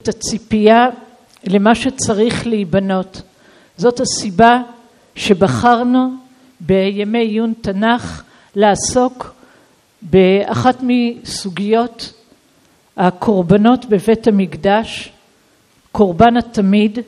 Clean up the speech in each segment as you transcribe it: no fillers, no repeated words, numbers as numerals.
את הציפייה למה שצריך להיבנות. זאת הסיבה שבחרנו בימי עיון תנ"ך לעסוק באחת מסוגיות הקורבנות בבית המקדש, קורבן התמיד.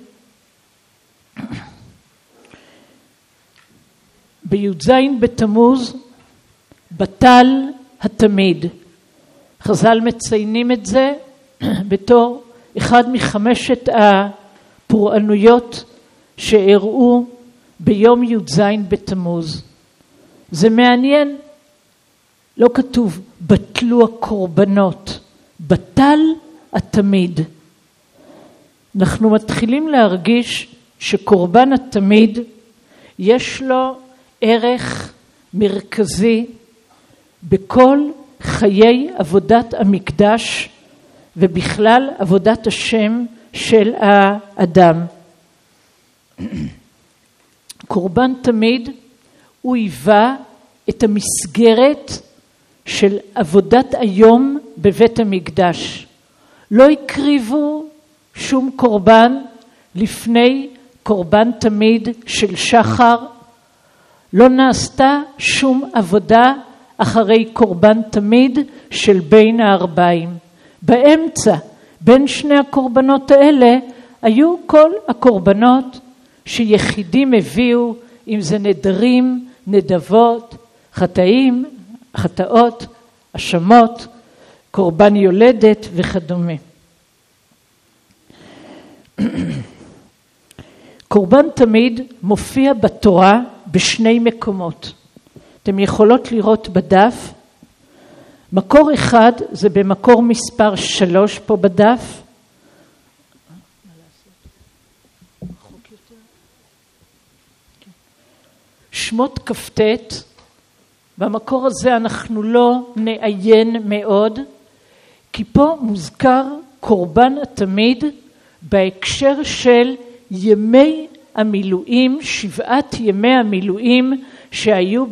בי"ז בתמוז בטל התמיד. חז"ל מציינים את זה בתור אחד מחמשת הפורענויות שאירעו ביום י"ז בתמוז. זה מעניין, לא כתוב בטלו הקורבנות, בטל התמיד. אנחנו מתחילים להרגיש שקורבן התמיד יש לו ערך מרכזי בכל חיי עבודת המקדש ובכלל עבודת השם של האדם. קורבן תמיד הוא היווה את המסגרת של עבודת היום בבית המקדש. לא הקריבו שום קורבן לפני קורבן תמיד של שחר, לא נעשתה שום עבודה אחרי קורבן תמיד של בין הערביים. באמצע, בין שני הקורבנות האלה, היו כל הקורבנות שיחידים הביאו, אם זה נדרים, נדבות, חטאים, חטאות, אשמות, קורבן יולדת וכדומה. קורבן תמיד מופיע בתורה בשני מקומות. אתם יכולות לראות בדף. מקור אחד זה במקור מספר 3 פה בדף. שמות כ"ט. במקור הזה אנחנו לא נעיין מאוד, כי פה מוזכר קורבן התמיד בהקשר של ימי המילואים, 7 ימי המילואים שהיו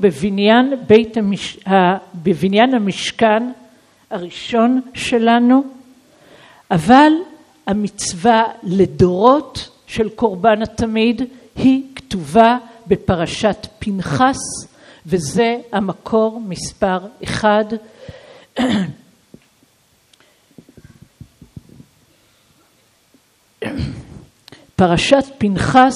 בבניין המשכן הראשון שלנו. אבל המצווה לדורות של קורבן התמיד היא כתובה בפרשת פנחס, וזה המקור מספר 1. פרשת פנחס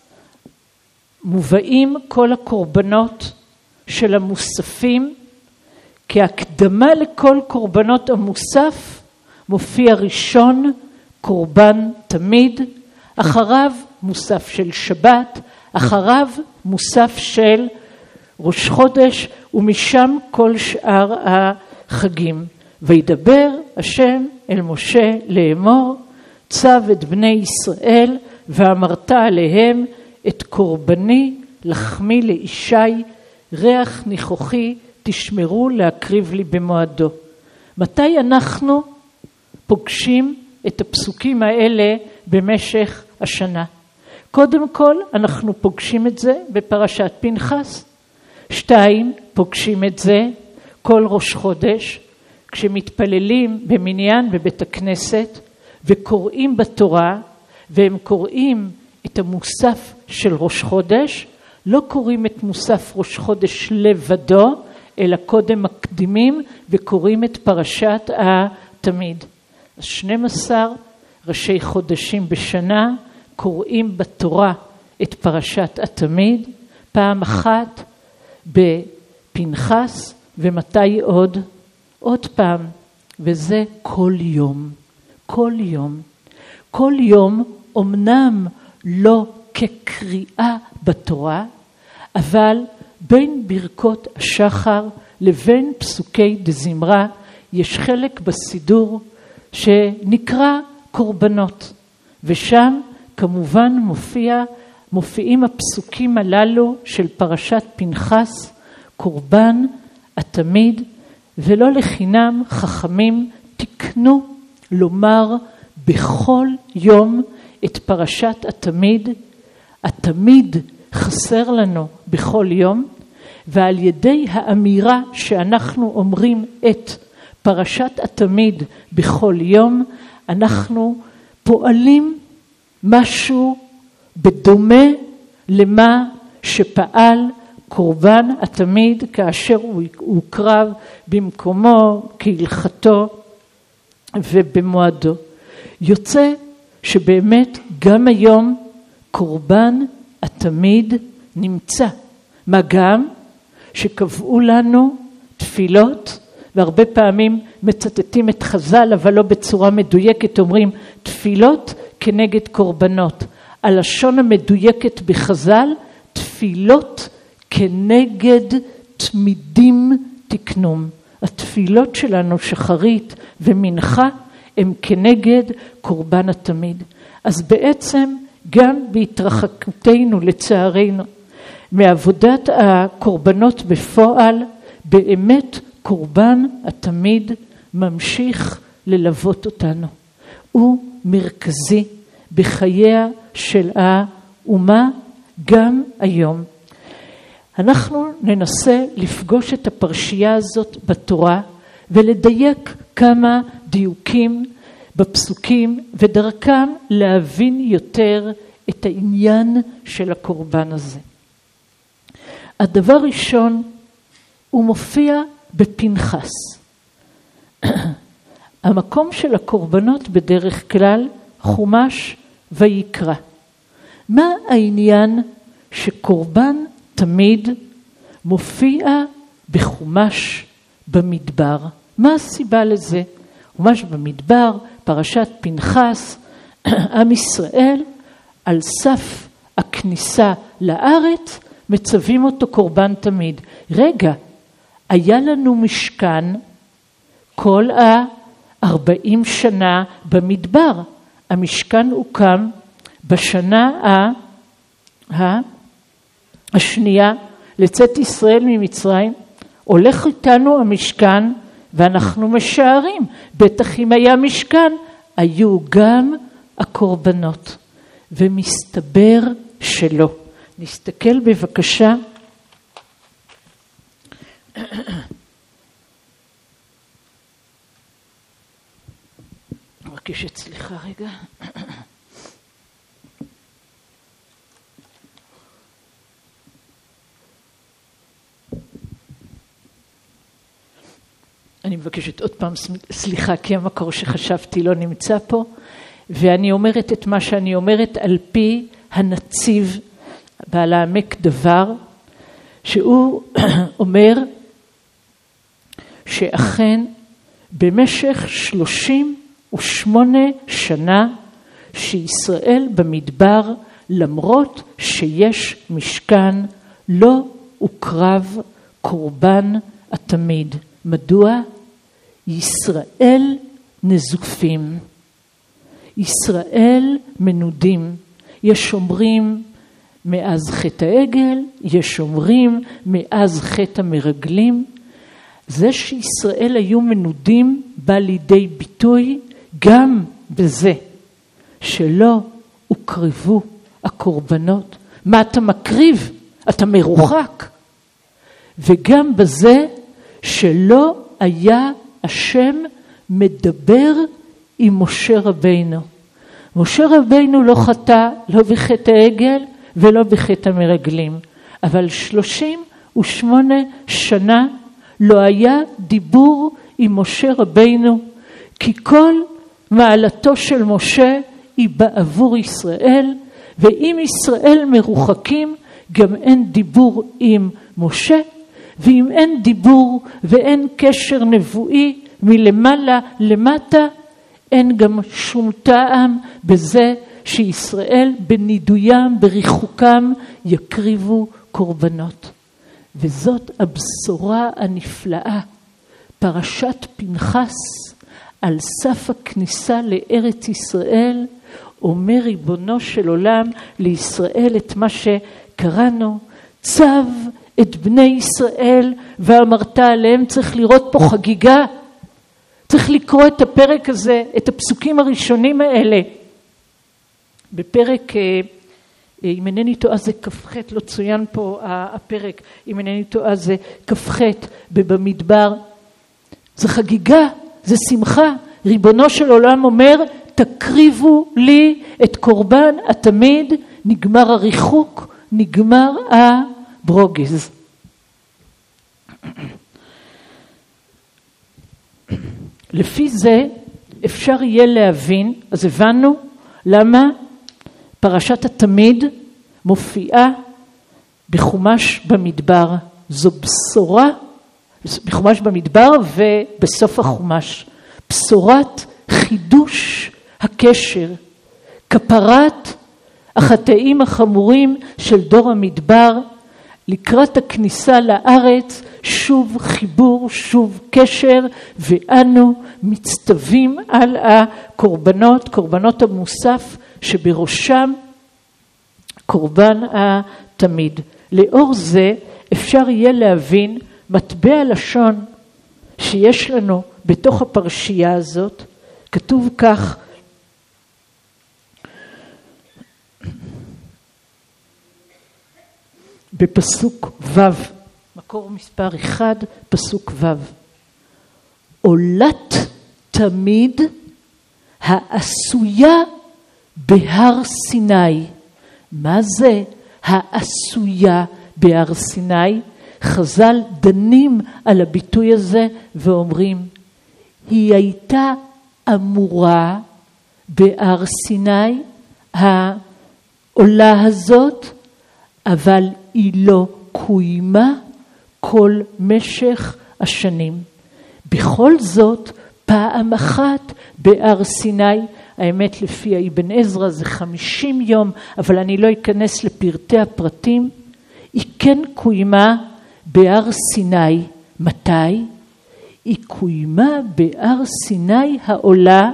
מובאים כל הקורבנות של המוספים. כהקדמה לכל קורבנות המוסף מופיע ראשון קורבן תמיד, אחריו מוסף של שבת, אחריו מוסף של ראש חודש, ומשם כל שאר החגים. וידבר השם אל משה לאמור, צו את בני ישראל ואמרת עליהם את קורבני לחמי לישי, ריח ניחוחי תשמרו להקריב לי במועדו. מתי אנחנו פוגשים את הפסוקים האלה במשך השנה? קודם כל אנחנו פוגשים את זה בפרשת פנחס. 2, פוגשים את זה כל ראש חודש כשמתפללים במניין בבית הכנסת וקוראים בתורה, והם קוראים את המוסף של ראש חודש, לא קוראים את מוסף ראש חודש לבדו, אלא קודם מקדימים וקוראים את פרשת התמיד. 12 ראשי חודשים בשנה קוראים בתורה את פרשת התמיד, פעם אחת בפנחס, ומתי עוד פעם, וזה כל יום. כל יום. כל יום אמנם לא כקריאה בתורה, אבל בין ברכות השחר לבין פסוקי דזמרה יש חלק בסידור שנקרא קורבנות, ושם כמובן מופיעים הפסוקים הללו של פרשת פנחס, קורבן התמיד, ולא לחינם חכמים תקנו לומר בכל יום את פרשת התמיד. התמיד חסר לנו בכל יום, ועל ידי האמירה שאנחנו אומרים את פרשת התמיד בכל יום, אנחנו פועלים משהו בדומה למה שפעל קורבן התמיד כאשר הוא הוקרב במקומו, כהלכתו ובמועדו. יוצא שבאמת גם היום קורבן התמיד נמצא. מה גם שקבעו לנו תפילות, והרבה פעמים מצטטים את חז"ל, אבל לא בצורה מדויקת, אומרים תפילות כנגד קורבנות. הלשון המדויקת בחז"ל, תפילות כנגד תמידים תקנום. התפילות שלנו שחרית ומנחה הם כנגד קורבן התמיד. אז בעצם גם בהתרחקותנו לצערנו מעבודת הקורבנות בפועל, באמת קורבן התמיד ממשיך ללוות אותנו. הוא מרכזי בחייה של האומה גם היום. אנחנו ננסה לפגוש את הפרשייה הזאת בתורה ולדייק כמה דיוקים בפסוקים ודרכם להבין יותר את העניין של הקורבן הזה. הדבר ראשון, הוא מופיע בפנחס. המקום של הקורבנות בדרך כלל חומש ויקרא. מה העניין שקורבן תמיד מופיע בחומש במדבר? מה הסיבה לזה? חומש במדבר, פרשת פנחס, עם ישראל על סף הכניסה לארץ, מצווים אותו קורבן תמיד. רגע, היה לנו משכן כל 40 שנה במדבר. המשכן הוקם בשנה השנייה לצאת ישראל ממצרים. הולך איתנו המשכן ואנחנו משערים, בטח אם היה משכן, היו גם הקורבנות. ומסתבר שלא. נסתכל בבקשה. מבקשת סליחה רגע. אני מבקשת עוד פעם סליחה, כי המקור שחשבתי לא נמצא פה, ואני אומרת את מה שאני אומרת על פי הנציב בעל העמק דבר, שהוא אומר שאכן במשך 38 שנה שישראל במדבר, למרות שיש משכן, לא הוקרב קורבן התמיד. מדוע? ישראל נזופים, ישראל מנודים. יש אומרים מאז חטא העגל, יש אומרים מאז חטא המרגלים. זה שישראל היו מנודים בא לידי ביטוי גם בזה שלא הוקרבו הקורבנות. מה אתה מקריב? אתה מרוחק. וגם בזה שלא היה השם מדבר עם משה רבינו. משה רבינו לא חטא, לא בחטא העגל ולא בחטא המרגלים. אבל 38 שנה לא היה דיבור עם משה רבינו, כי כל מעלתו של משה היא בעבור ישראל, ואם ישראל מרוחקים גם אין דיבור עם משה, ואם אין דיבור ואין קשר נבואי מלמעלה למטה, אין גם שום טעם בזה שישראל בנידוים, בריחוקם, יקריבו קורבנות. וזאת הבשורה הנפלאה. פרשת פנחס על סף הכניסה לארץ ישראל, אומר ריבונו של עולם לישראל את מה שקראנו, צו את בני ישראל ואמרת עליהם. צריך לראות פה חגיגה, צריך לקרוא את הפרק הזה, את הפסוקים הראשונים האלה. בפרק, אם אינני טועה זה כ"ח, לא צוין פה הפרק, אם אינני טועה זה כ"ח במדבר. זה חגיגה, זה שמחה. ריבונו של עולם אומר, תקריבו לי את קורבן התמיד, נגמר הריחוק, נגמר הברוגז. לפי זה אפשר יהיה להבין, אז הבנו למה פרשת התמיד מופיעה בחומש במדבר. זו בשורה, בחומש במדבר ובסוף החומש. בשורת חידוש הקשר, כפרת החטאים החמורים של דור המדבר, לקראת הכניסה לארץ, שוב חיבור, שוב קשר, ואנו מצטווים על הקורבנות, קורבנות המוסף, שבראשם קורבן התמיד. לאור זה אפשר יהיה להבין מטבע לשון שיש לנו בתוך הפרשייה הזאת. כתוב כך, בפסוק ו', מקור מספר 1, פסוק ו'. עולת תמיד העשויה בהר סיני. מה זה העשויה בהר סיני? חז"ל דנים על הביטוי הזה ואומרים, היא הייתה אמורה בהר סיני, העולה הזאת, אבל היא לא קוימה כל משך השנים. בכל זאת, פעם אחת בהר סיני, האמת לפי אבן עזרא זה 50 יום, אבל אני לא אכנס לפרטי הפרטים, היא כן קוימה בהר סיני. מתי? היא קוימה בהר סיני העולה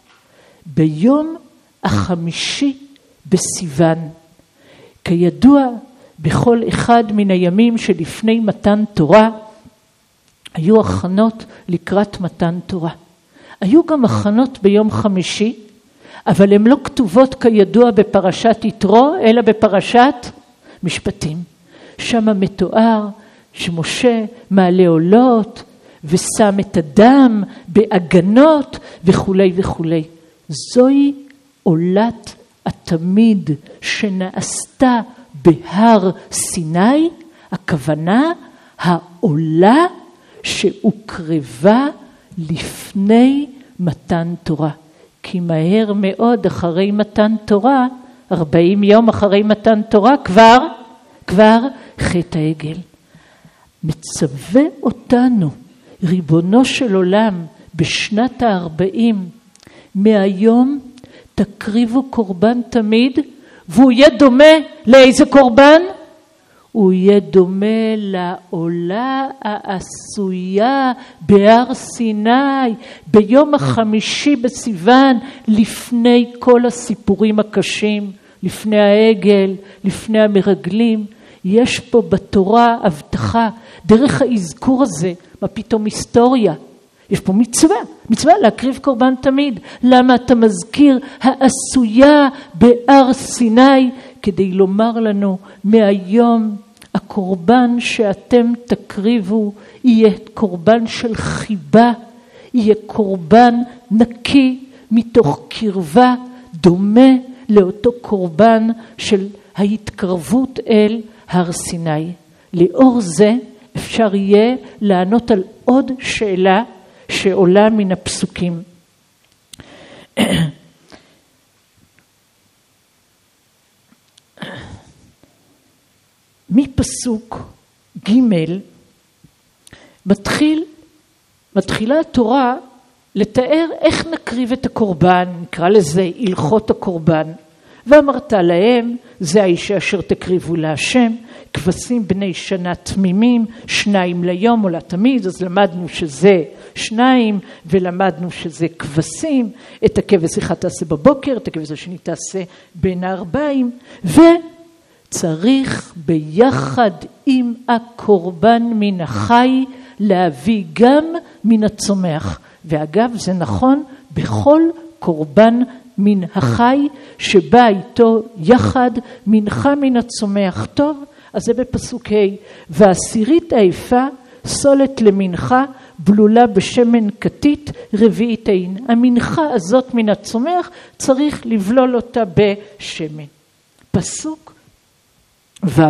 ביום החמישי בסיוון. כידוע, בכל אחד מן הימים שלפני מתן תורה, היו הכנות לקראת מתן תורה. היו גם הכנות ביום חמישי, אבל הן לא כתובות כידוע בפרשת יתרו, אלא בפרשת משפטים. שם מתואר שמשה מעלה עולות, ושם את הדם בעגנות וכו' וכו'. זוהי עולת התמיד שנעשתה בהר סיני, הכוונה העולה שהוקרבה לפני מתן תורה. כי מהר מאוד אחרי מתן תורה, 40 יום אחרי מתן תורה, כבר חטא העגל. מצווה אותנו ריבונו של עולם בשנת ה-40, מהיום תקריבו קורבן תמיד, והוא יהיה דומה לאיזה קורבן? הוא יהיה דומה לעולה העשויה בהר סיני, ביום החמישי בסיוון, לפני כל הסיפורים הקשים, לפני העגל, לפני המרגלים. יש פה בתורה הבטחה, דרך האזכור הזה, מה פתאום היסטוריה? יש פה מצווה להקריב קורבן תמיד. למה אתה מזכיר העשויה בהר סיני? כדי לומר לנו, מהיום הקורבן שאתם תקריבו יהיה קורבן של חיבה, יהיה קורבן נקי מתוך קרבה, דומה לאותו קורבן של ההתקרבות אל הר סיני. לאור זה אפשר יהיה לענות על עוד שאלה שעולה מן הפסוקים. מפסוק ג' מתחילה התורה לתאר איך נקריב את הקורבן, נקרא לזה הלכות הקורבן. ואמרת להם, זה האישה אשר תקריבו להשם, כבשים בני שנה תמימים, 2 ליום או לתמיד, אז למדנו שזה 2, ולמדנו שזה כבשים, את הכבש אחד תעשה בבוקר, את הכבש השני תעשה בין 40, וצריך ביחד עם הקורבן מן החי, להביא גם מן הצומח. ואגב, זה נכון בכל קורבן מן החי, שבא איתו יחד מנחה מן הצומח. טוב, אז זה בפסוק ה'. והעשירית האיפה סולת למנחה בלולה בשמן כתית רביעית טעין. המנחה הזאת מן הצומח צריך לבלול אותה בשמן. פסוק ו'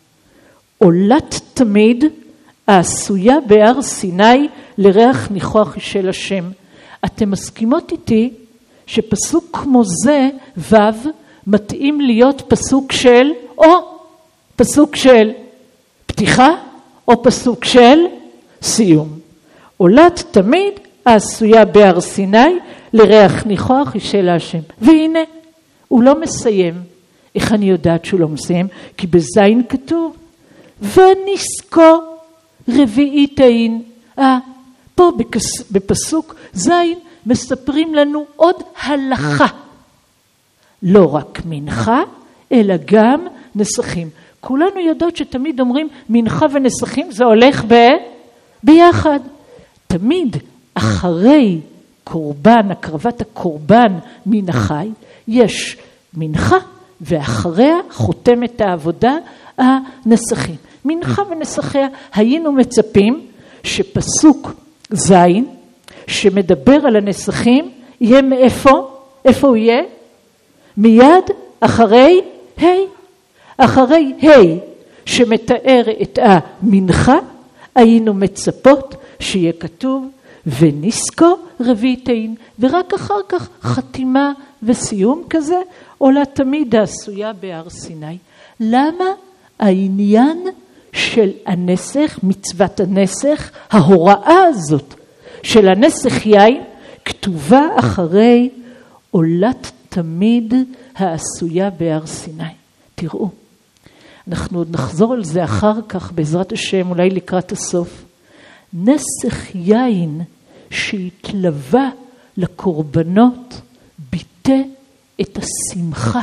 עולת תמיד העשויה בהר סיני לריח ניחוח של השם. אתם מסכימות איתי שפסוק כמו זה ו' מתאים להיות פסוק של פסוק של פתיחה או פסוק של סיום. עולת תמיד העשויה בהר סיני לריח ניחוח של השם. והנה הוא לא מסיים. איך אני יודעת שהוא לא מסיים? כי בזין כתוב וניסקו רביעית טעין. פה בפסוק זין מספרים לנו עוד הלכה. לא רק מנחה, אלא גם נסכים. כולנו יודעות שתמיד אומרים מנחה ונסכים זה הולך ביחד. תמיד אחרי קורבן, הקרבת הקורבן מן החי, יש מנחה ואחריה חותמת העבודה הנסכים. מנחה ונסחיה היינו מצפים שפסוק זין שמדבר על הנסכים יהיה מאיפה? איפה הוא יהיה? מיד אחרי אחרי שמתאר את המנחה היינו מצפות שיהיה כתוב וניסקו רביעית טעין, ורק אחר כך חתימה וסיום כזה עולה תמיד העשויה בהר סיני. למה העניין של הנסך, מצוות הנסך, ההוראה הזאת של הנסך יין כתובה אחרי עולת תמיד העשויה בהר סיני? תראו, אנחנו עוד נחזור על זה אחר כך בעזרת השם, אולי לקראת הסוף. נסך יין שהתלווה לקורבנות ביטא את השמחה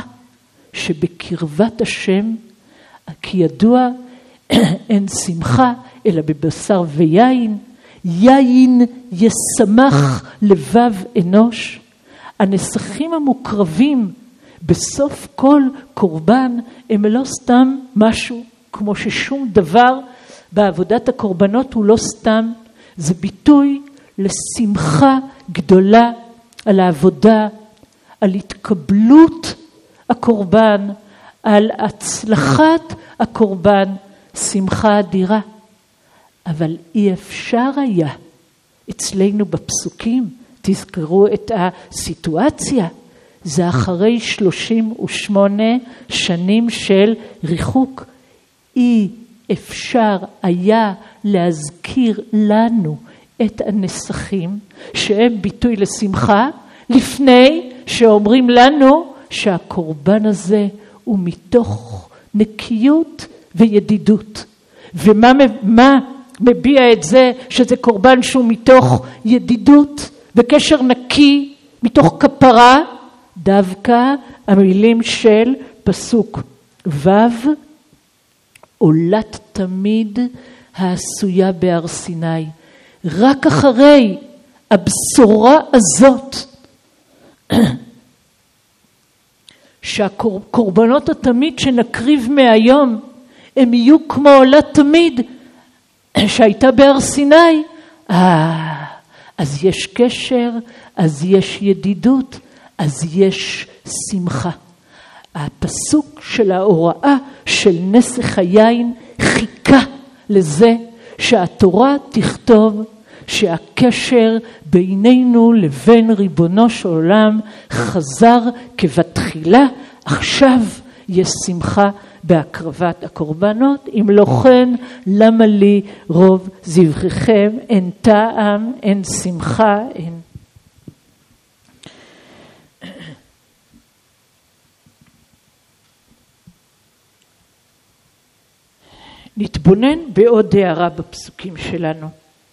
שבקרבת השם, כי ידוע אין שמחה אלא בבשר ויין, יין ישמח לבב אנוש. הנסכים המוקרבים בסוף כל קורבן הם לא סתם משהו, כמו ששום דבר בעבודת הקורבנות הוא לא סתם, זה ביטוי לשמחה גדולה על העבודה, על התקבלות הקורבן, על הצלחת הקורבן, שמחה אדירה. אבל אי אפשר היה אצלנו בפסוקים, תזכרו את הסיטואציה, זה אחרי 38 שנים של ריחוק. אי אפשר היה להזכיר לנו את הנסכים שהם ביטוי לשמחה, לפני שאומרים לנו שהקורבן הזה הוא מתוך נקיות וידידות. ומה מביע את זה שזה קורבן שהוא מתוך ידידות וקשר נקי, מתוך כפרה? דווקא המילים של פסוק ו' עולת תמיד העשויה בהר סיני. רק אחרי הבשורה הזאת שהקורבנות התמיד שנקריב מהיום הם יהיו כמו עולת תמיד שהייתה בהר סיני, אז יש קשר, אז יש ידידות, אז יש שמחה. הפסוק של ההוראה של נסך היין חיכה לזה שהתורה תכתוב שהקשר בינינו לבין ריבונו של עולם חזר כבתחילה, עכשיו יש שמחה בהקרבת הקורבנות. אם לא כן, למה לי רוב זבחיכם? אין טעם, אין שמחה, אין. נתבונן בעוד הערה בפסוקים שלנו.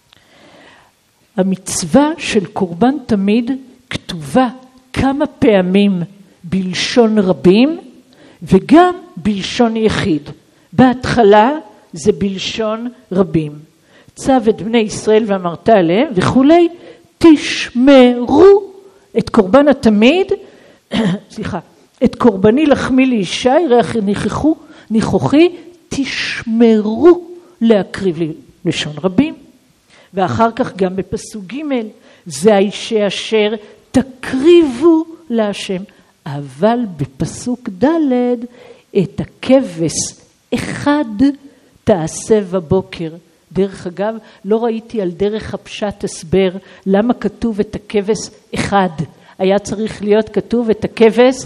המצווה של קורבן תמיד כתובה כמה פעמים בלשון רבים וגם בלשון יחיד. בהתחלה זה בלשון רבים. צו את בני ישראל ואמרת עליהם וכולי, תשמרו את קורבן התמיד, את קורבני לחמי לישי, ריח ניחוחי, תשמרו להקריב לי לשון רבים. ואחר כך גם בפסוק ג' זה האיש אשר תקריבו להשם. אבל בפסוק ד' את הכבש אחד תעשה בבוקר. דרך אגב, לא ראיתי על דרך הפשט הסבר למה כתוב את הכבש אחד. היה צריך להיות כתוב את הכבש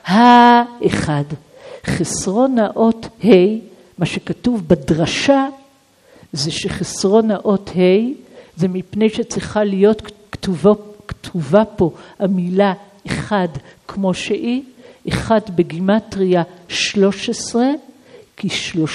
האחד. חסרון האות ה', מה שכתוב בדרשה, זה שחסרון האות ה' זה מפני שצריכה להיות כתובה פה המילה אחד כמו שהיא, אחד בגימטריה 13, כי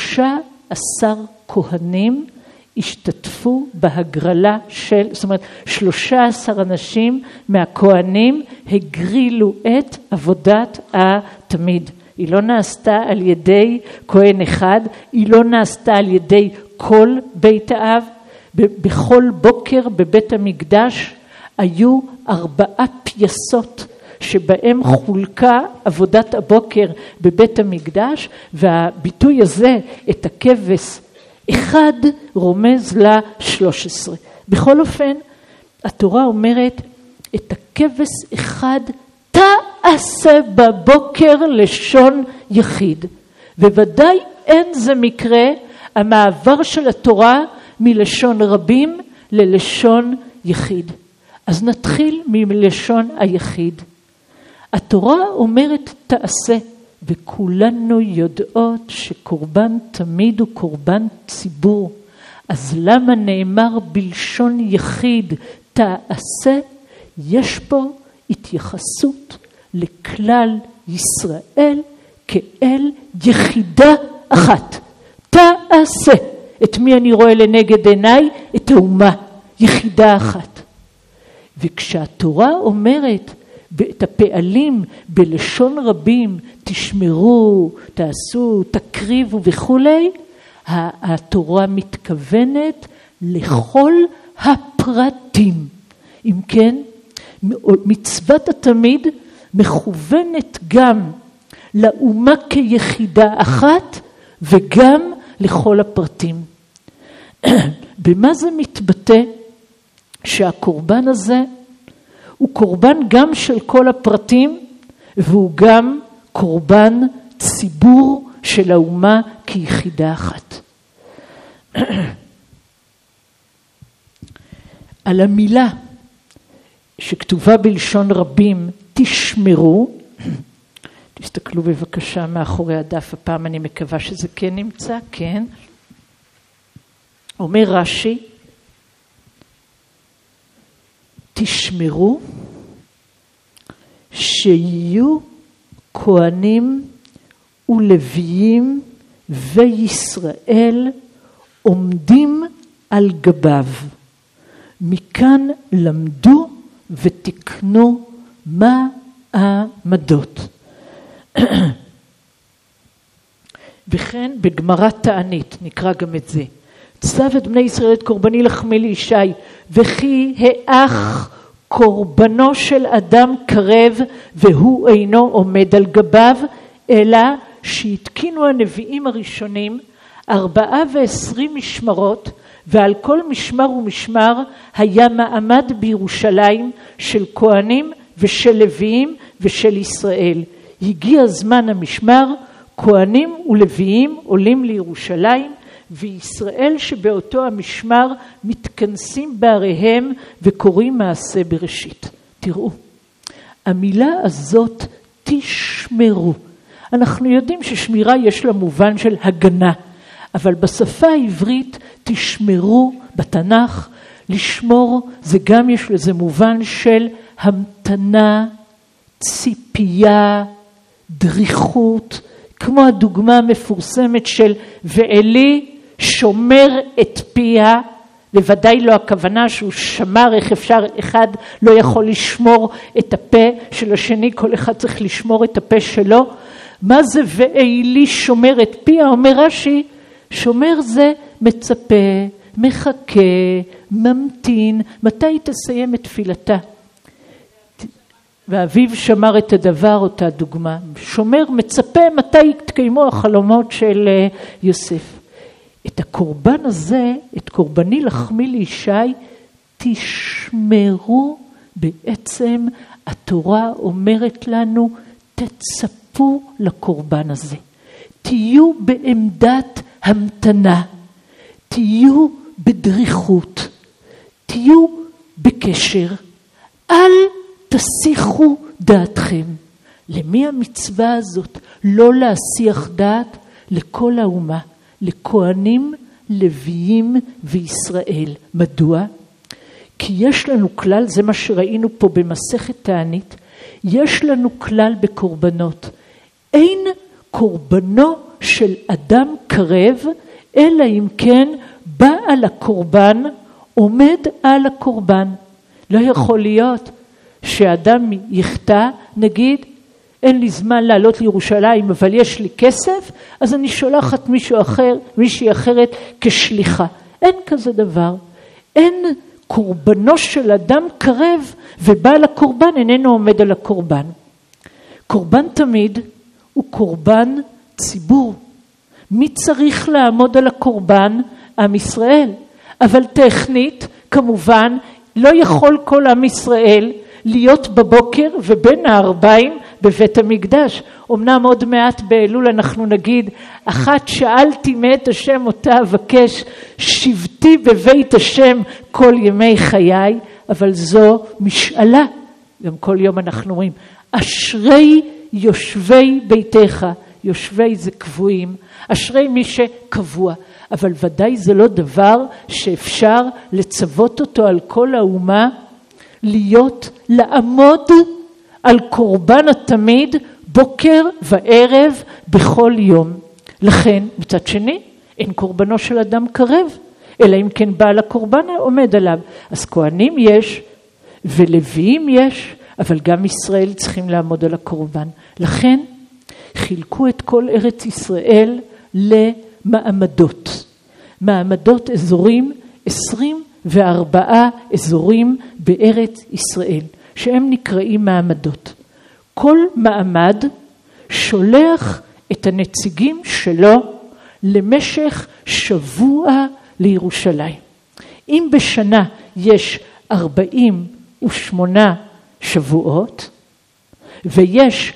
13 כהנים השתתפו בהגרלה של, זאת אומרת 13 אנשים מהכהנים הגרילו את עבודת התמיד. היא לא נעשתה על ידי כהן אחד, היא לא נעשתה על ידי כל בית האב. בכל בוקר בבית המקדש היו 4 פייסות שבהם חולקה עבודת הבוקר בבית המקדש, והביטוי הזה, את הכבש אחד, רומז ל-13. בכל אופן, התורה אומרת, את הכבש אחד תעשה בבוקר לשון יחיד. וודאי אין זה מקרה המעבר של התורה מלשון רבים ללשון יחיד. אז נתחיל מלשון היחיד. התורה אומרת תעשה, וכולנו יודעות שקורבן תמיד הוא קורבן ציבור. אז למה נאמר בלשון יחיד תעשה? יש פה התייחסות לכלל ישראל כאל יחידה אחת. תעשה. את מי אני רואה לנגד עיניי? את האומה. יחידה אחת. וכשהתורה אומרת את הפעלים בלשון רבים, תשמרו, תעשו, תקריבו וכו', התורה מתכוונת לכל הפרטים. אם כן, מצוות התמיד מכוונת גם לאומה כיחידה אחת וגם לכל הפרטים. במה זה מתבטא? שהקורבן הזה הוא קורבן גם של כל הפרטים, והוא גם קורבן ציבור של האומה כיחידה אחת. על המילה שכתובה בלשון רבים, תשמרו, תסתכלו בבקשה מאחורי הדף, הפעם אני מקווה שזה כן נמצא, כן. אומר רש"י, תשמרו שיהיו כהנים ולוויים וישראל עומדים על גביו. מכאן למדו ותקנו מה העמדות. וכן בגמרא תענית, נקרא גם את זה. צו את בני ישראל את קורבני לחמי לישי, וכי האח קורבנו של אדם קרב והוא אינו עומד על גביו, אלא שהתקינו הנביאים הראשונים 24 משמרות, ועל כל משמר ומשמר היה מעמד בירושלים של כהנים ושל לוויים ושל ישראל. הגיע זמן המשמר, כהנים ולוויים עולים לירושלים, וישראל שבאותו המשמר מתכנסים בעריהם וקוראים מעשה בראשית. תראו, המילה הזאת תשמרו. אנחנו יודעים ששמירה יש לה מובן של הגנה, אבל בשפה העברית תשמרו בתנ"ך, לשמור זה גם יש לזה מובן של המתנה, ציפייה, דריכות, כמו הדוגמה המפורסמת של ואלי שומר את פיה, לוודאי לא הכוונה שהוא שמר, איך אפשר, אחד לא יכול לשמור את הפה של השני, כל אחד צריך לשמור את הפה שלו. מה זה ואלי שומר את פיה? אומר רש"י, שומר זה מצפה, מחכה, ממתין, מתי תסיים את תפילתה? ואביו שמר את הדבר, אותה דוגמה. שומר, מצפה, מתי יתקיימו החלומות של יוסף. את הקורבן הזה, את קורבני לחמי לישי, תשמרו. בעצם התורה אומרת לנו, תצפו לקורבן הזה. תהיו בעמדת המתנה, תהיו בדריכות, תהיו בקשר, אל תסיחו דעתכם. למי המצווה הזאת? לא להסיח דעת? לכל האומה, לכהנים, לוויים וישראל. מדוע? כי יש לנו כלל, זה מה שראינו פה במסכת תענית, יש לנו כלל בקורבנות. אין קורבנו של אדם קרב, אלא אם כן בעל הקורבן עומד על הקורבן. לא יכול להיות שאדם יחטא, נגיד, אין לי זמן לעלות לירושלים, אבל יש לי כסף, אז אני שולחת מישהי אחרת כשליחה. אין כזה דבר. אין קורבנו של אדם קרב, ובעל הקורבן איננו עומד על הקורבן. קורבן תמיד הוא קורבן ציבור. מי צריך לעמוד על הקורבן? עם ישראל. אבל טכנית, כמובן, לא יכול כל עם ישראל להיות בבוקר ובין הערביים בבית המקדש. אמנם עוד מעט באלול אנחנו נגיד, אחת שאלתי מאת השם אותה אבקש, שבתי בבית השם כל ימי חיי, אבל זו משאלה. גם כל יום אנחנו אומרים, אשרי יושבי ביתך, יושבי זה קבועים, אשרי מי שקבוע, אבל ודאי זה לא דבר שאפשר לצוות אותו על כל האומה, לעמוד על קורבן התמיד בוקר וערב בכל יום. לכן מצד שני אין קורבנו של אדם קרב, אלא אם כן בעל הקורבן עומד עליו. אז כהנים יש ולוויים יש, אבל גם ישראל צריכים לעמוד על הקורבן. לכן חילקו את כל ארץ ישראל למעמדות. מעמדות אזורים, 24 אזורים בארץ ישראל, שהם נקראים מעמדות. כל מעמד שולח את הנציגים שלו למשך שבוע לירושלים. אם בשנה יש 48 שבועות, ויש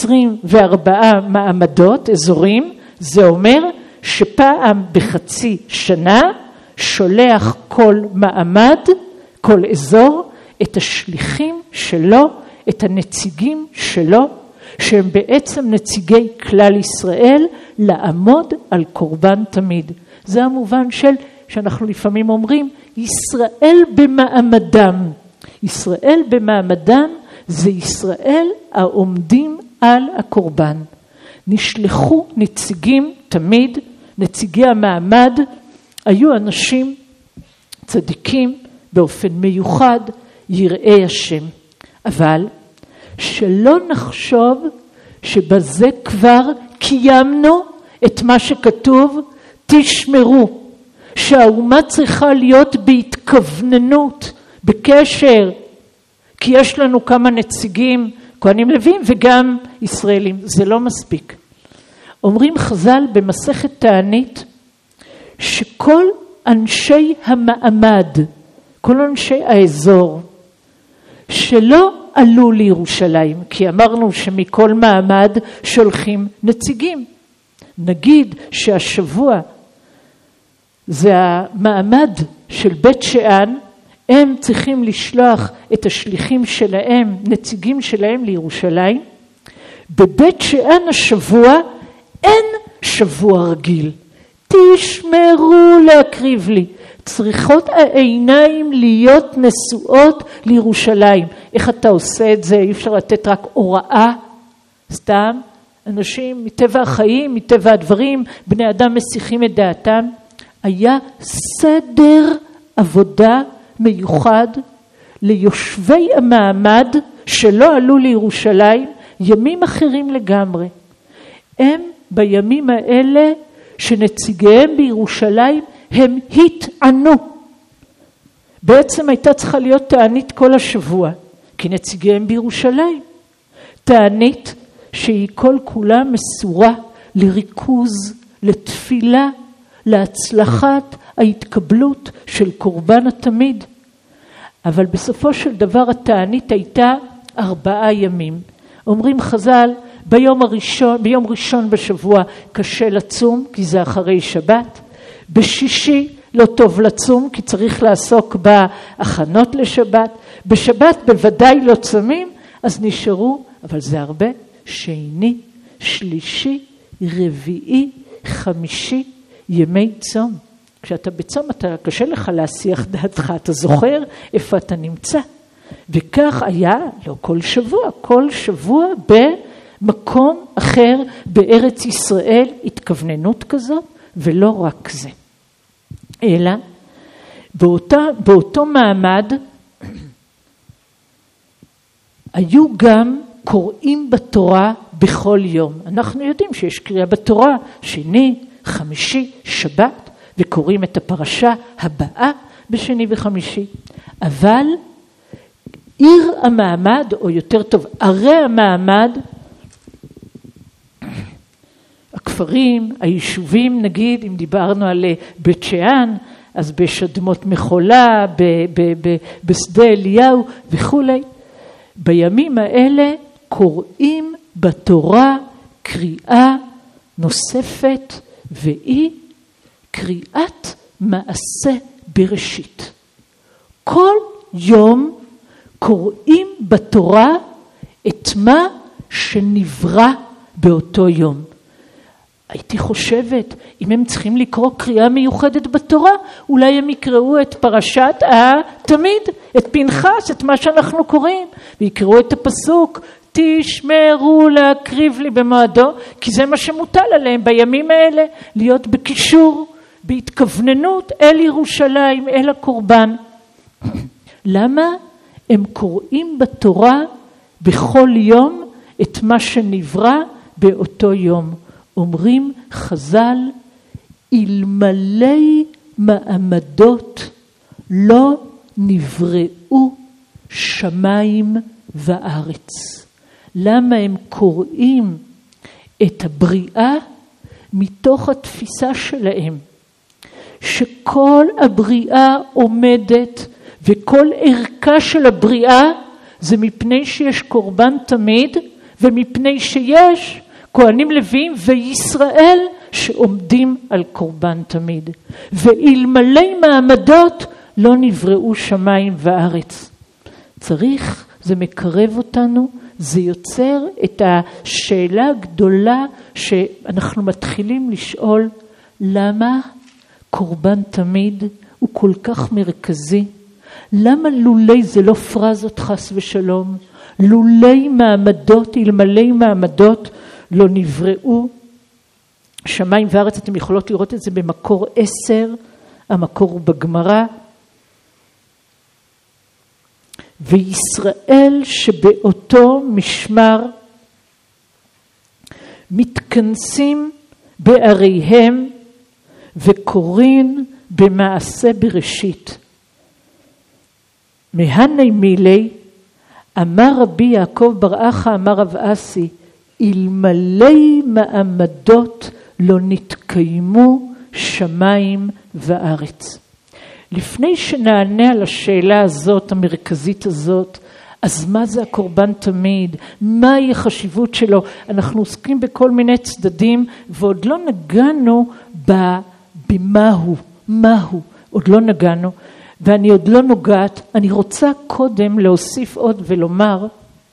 24 מעמדות, אזורים, זה אומר שפעם בחצי שנה שולח כל מעמד, כל אזור, את השליחים שלו, את הנציגים שלו, שהם בעצם נציגי כלל ישראל, לעמוד על קורבן תמיד. זה המובן שאנחנו לפעמים אומרים, ישראל במעמדם. ישראל במעמדם זה ישראל העומדים על הקורבן. נשלחו נציגים תמיד, נציגי המעמד, היו אנשים צדיקים באופן מיוחד, יראי השם. אבל שלא נחשוב שבזה כבר קיימנו את מה שכתוב, תשמרו, שהאומה צריכה להיות בהתכווננות, בקשר, כי יש לנו כמה נציגים, כהנים לוויים וגם ישראלים, זה לא מספיק. אומרים חז"ל במסכת תענית, שכל אנשי המעמד, כל אנשי האזור, שלא עלו לירושלים, כי אמרנו שמכל מעמד שולחים נציגים. נגיד שהשבוע זה המעמד של בית שאן, הם צריכים לשלוח את השליחים שלהם, נציגים שלהם לירושלים. בבית שאן השבוע אין שבוע רגיל. תשמרו להקריב לי. צריכות העיניים להיות נשואות לירושלים. איך אתה עושה את זה? אי אפשר לתת רק הוראה, סתם. אנשים מטבע החיים, מטבע הדברים, בני אדם מסיחים את דעתם. היה סדר עבודה מיוחד ליושבי המעמד שלא עלו לירושלים, ימים אחרים לגמרי. הם בימים האלה שנציגיהם בירושלים הם התענו. בעצם הייתה צריכה להיות תענית כל השבוע, כי נציגיהם בירושלים. תענית שהיא כל כולה מסורה לריכוז, לתפילה, להצלחת ההתקבלות של קורבן התמיד. אבל בסופו של דבר התענית הייתה 4 ימים. אומרים חז"ל, ביום ראשון בשבוע קשה לצום, כי זה אחרי שבת. בשישי לא טוב לצום, כי צריך לעסוק בהכנות לשבת. בשבת בוודאי לא צמים, אז נשארו, אבל זה הרבה, שני, שלישי, רביעי, חמישי, ימי צום. כשאתה בצום, קשה לך להסיח דעתך, אתה זוכר איפה אתה נמצא. וכך היה, לא כל שבוע במקום אחר בארץ ישראל, התכווננות כזאת, ולא רק זה. אלא, באותו מעמד, היו גם קוראים בתורה בכל יום. אנחנו יודעים שיש קריאה בתורה, שני, חמישי, שבת, וקוראים את הפרשה הבאה בשני וחמישי. אבל עיר המעמד, או יותר טוב, ערי המעמד, הכפרים, היישובים, נגיד, אם דיברנו על בית שאן, אז בשדמות מחולה, בשדה אליהו וכו'. בימים האלה קוראים בתורה קריאה נוספת, והיא קריאת מעשה בראשית. כל יום קוראים בתורה את מה שנברא באותו יום. הייתי חושבת, אם הם צריכים לקרוא קריאה מיוחדת בתורה, אולי הם יקראו את פרשת התמיד, את פנחס, את מה שאנחנו קוראים, ויקראו את הפסוק, תשמרו להקריב לי במועדו, כי זה מה שמוטל עליהם בימים האלה, להיות בקישור, בהתכווננות אל ירושלים, אל הקורבן. למה הם קוראים בתורה בכל יום את מה שנברא באותו יום? אומרים חז"ל, אלמלא מעמדות לא נבראו שמיים וארץ. למה הם קוראים את הבריאה? מתוך התפיסה שלהם, שכל הבריאה עומדת, וכל ערכה של הבריאה זה מפני שיש קורבן תמיד, ומפני שיש כהנים לוויים וישראל שעומדים על קורבן תמיד. ואלמלא מעמדות לא נבראו שמיים וארץ. צריך, זה מקרב אותנו, זה יוצר את השאלה הגדולה שאנחנו מתחילים לשאול, למה קורבן תמיד הוא כל כך מרכזי? למה לולי זה לא פרזות חס ושלום? לולי מעמדות, אלמלא מעמדות לא נבראו שמיים וארץ. אתם יכולות לראות את זה במקור 10, המקור הוא בגמרא. וישראל שבאותו משמר מתכנסים בעריהם וקוראים במעשה בראשית. מהני מילי, אמר רבי יעקב בר אחא, אמר רב אסי, אלמלא מעמדות לא נתקיימו שמיים וארץ. לפני שנענה על השאלה הזאת, המרכזית הזאת, אז מה זה הקורבן תמיד? מהי החשיבות שלו? אנחנו עוסקים בכל מיני צדדים, ועוד לא נגענו במהו, מהו, עוד לא נגענו, ואני עוד לא נוגעת. אני רוצה קודם להוסיף עוד ולומר,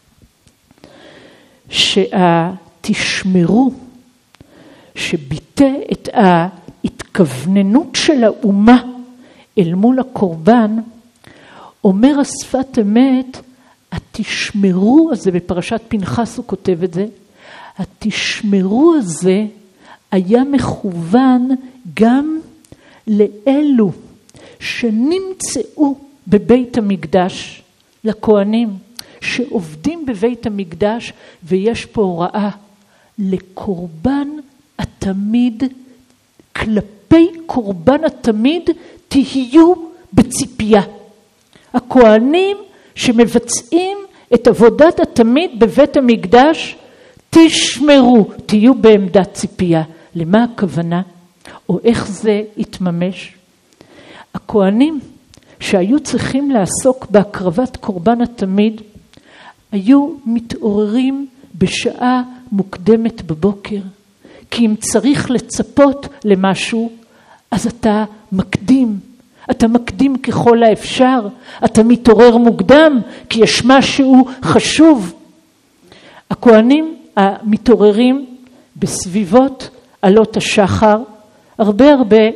שתשמרו, שביטא את ההתכווננות של האומה אל מול הקורבן, אומר השפת אמת, התשמרו הזה, בפרשת פנחס הוא כותב את זה, התשמרו הזה היה מכוון גם לאלו שנמצאו בבית המקדש, לכהנים שעובדים בבית המקדש, ויש פה הוראה לקורבן התמיד, כלפי קורבן התמיד תהיו בציפייה. הכהנים שמבצעים את עבודת התמיד בבית המקדש, תשמרו, תהיו בעמדת ציפייה. למה הכוונה? או איך זה יתממש? הכהנים שהיו צריכים לעסוק בהקרבת קורבן התמיד, היו מתעוררים בשעה מוקדמת בבוקר, כי אם צריך לצפות למשהו, אז אתה מקדים ככל האפשר, אתה מתעורר מוקדם, כי יש משהו חשוב. הכהנים המתעוררים בסביבות עלות השחר, הרבה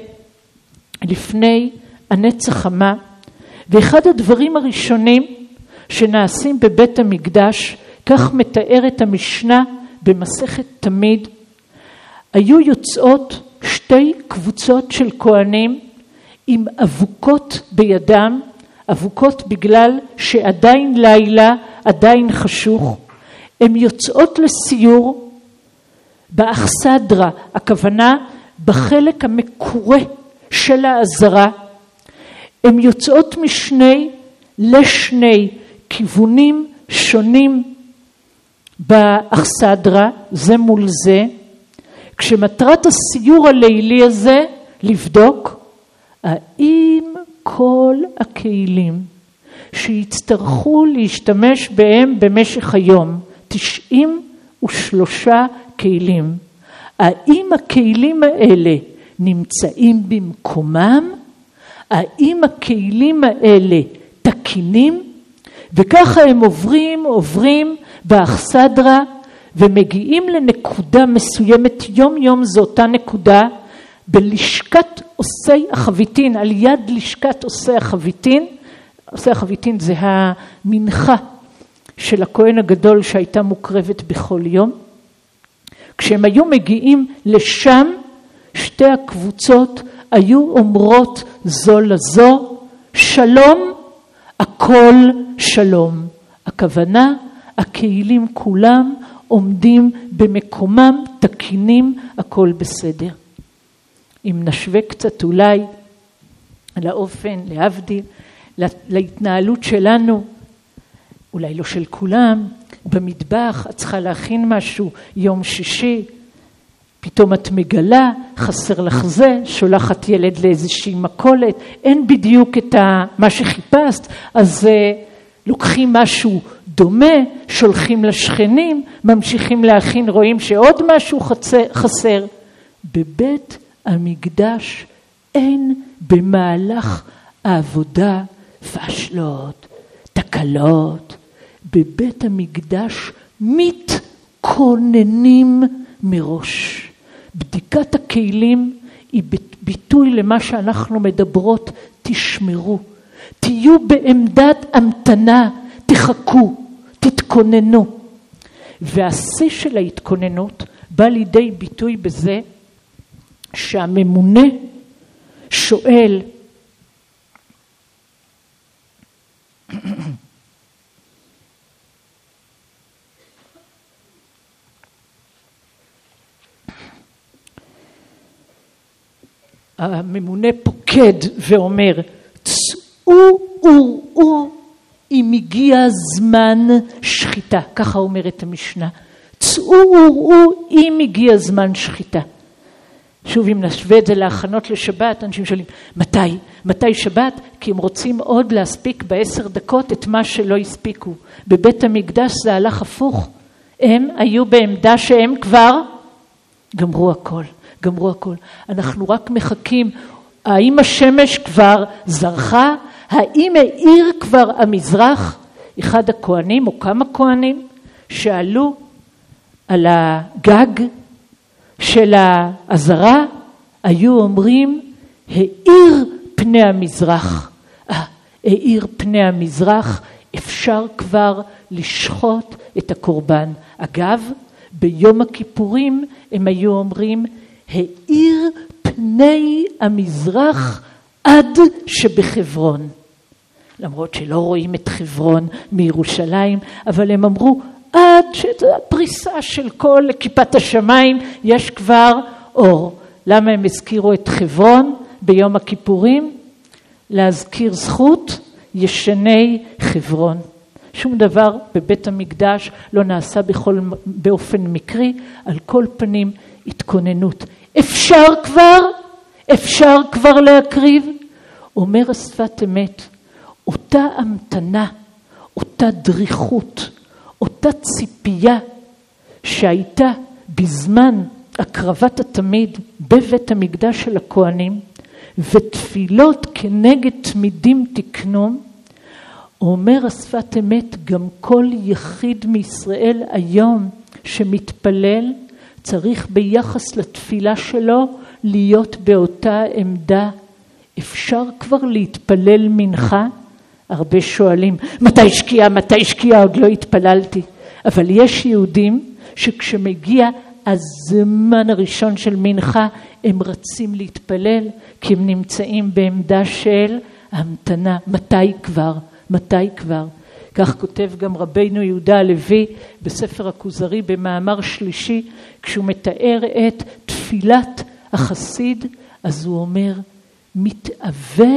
לפני הנץ החמה, ואחד הדברים הראשונים שנעשים בבית המקדש, כך מתארת המשנה במסכת תמיד, היו יוצאות שתי קבוצות של כהנים עם אבוקות בידם, אבוקות בגלל שעדיין לילה, עדיין חשוך, הן יוצאות לסיור באכסדרה, הכוונה בחלק המקורה של העזרה, הן יוצאות משני לשני כיוונים שונים באכסדרה, זה מול זה, כשמטרת הסיור הלילי הזה לבדוק האם כל הכלים שיצטרכו להשתמש בהם במשך היום, 93 כלים, האם הכלים האלה נמצאים במקומם, האם הכלים האלה תקינים, וככה הם עוברים באכסדרה ומגיעים לנקודה מסוימת, יום זו אותה נקודה, בלשכת עושי החביתין, על יד לשכת עושי החביתין. עושי החביתין זה המנחה של הכהן הגדול שהייתה מוקרבת בכל יום. כשהם היו מגיעים לשם, שתי הקבוצות היו אומרות זו לזו, שלום, הכל שלום. הכוונה, הכלים כולם עומדים במקומם, תקינים, הכל בסדר. אם נשווה קצת אולי לאופן, להבדיל, להתנהלות שלנו, אולי לא של כולם, במטבח, את צריכה להכין משהו, יום שישי, פתאום את מגלה, חסר לך זה, שולחת ילד לאיזושהי מכולת, אין בדיוק את מה שחיפשת, אז לוקחים משהו דומה, שולחים לשכנים, ממשיכים להכין, רואים שעוד משהו חסר. בבית המקדש אין במהלך העבודה פשלות, תקלות. בבית המקדש מתכוננים מראש. בדיקת הכלים היא ביטוי למה שאנחנו מדברות, תשמרו, תהיו בעמדת המתנה, תחכו, תתכוננו. והשיא של ההתכוננות בא לידי ביטוי בזה שהממונה שואל הממונה פוקד ואומר, צאו וראו אם הגיע זמן שחיטה. ככה אומרת המשנה. צאו וראו אם הגיע זמן שחיטה. שוב, אם נשווה את זה להכנות לשבת, אנשים שואלים, מתי שבת? כי הם רוצים עוד להספיק ב10 דקות את מה שלא הספיקו. בבית המקדש זה הלך הפוך. הם היו בעמדה שהם כבר גמרו הכל. אנחנו רק מחכים, האם השמש כבר זרחה? האם האיר כבר המזרח? אחד הכהנים או כמה כהנים שעלו על הגג של העזרה, היו אומרים, האיר פני המזרח. האיר פני המזרח, אפשר כבר לשחוט את הקורבן. אגב, ביום הכיפורים הם היו אומרים, האיר פני המזרח עד שבחברון. למרות שלא רואים את חברון מירושלים, אבל הם אמרו, עד שהפריסה של כל כיפת השמיים יש כבר אור. למה הם הזכירו את חברון ביום הכיפורים? להזכיר זכות ישני חברון. שום דבר בבית המקדש לא נעשה באופן מקרי, על כל פנים התכוננות. אפשר כבר אפשר כבר להקריב? אומר השפת אמת, אותה המתנה, אותה דריכות, אותה ציפייה שהייתה בזמן הקרבת התמיד בבית המקדש של הכהנים, ותפילות כנגד תמידים תקנו, אומר השפת אמת, גם כל יחיד מישראל היום שמתפלל, צריך ביחס לתפילה שלו להיות באותה עמדה. אפשר כבר להתפלל מנחה? הרבה שואלים, מתי שקיעה? עוד לא התפללתי. אבל יש יהודים שכשמגיע הזמן הראשון של מנחה, הם רצים להתפלל, כי הם נמצאים בעמדה של המתנה. מתי כבר? כך כותב גם רבינו יהודה הלוי בספר הכוזרי במאמר שלישי, כשהוא מתאר את תפילת החסיד, אז הוא אומר, מתאווה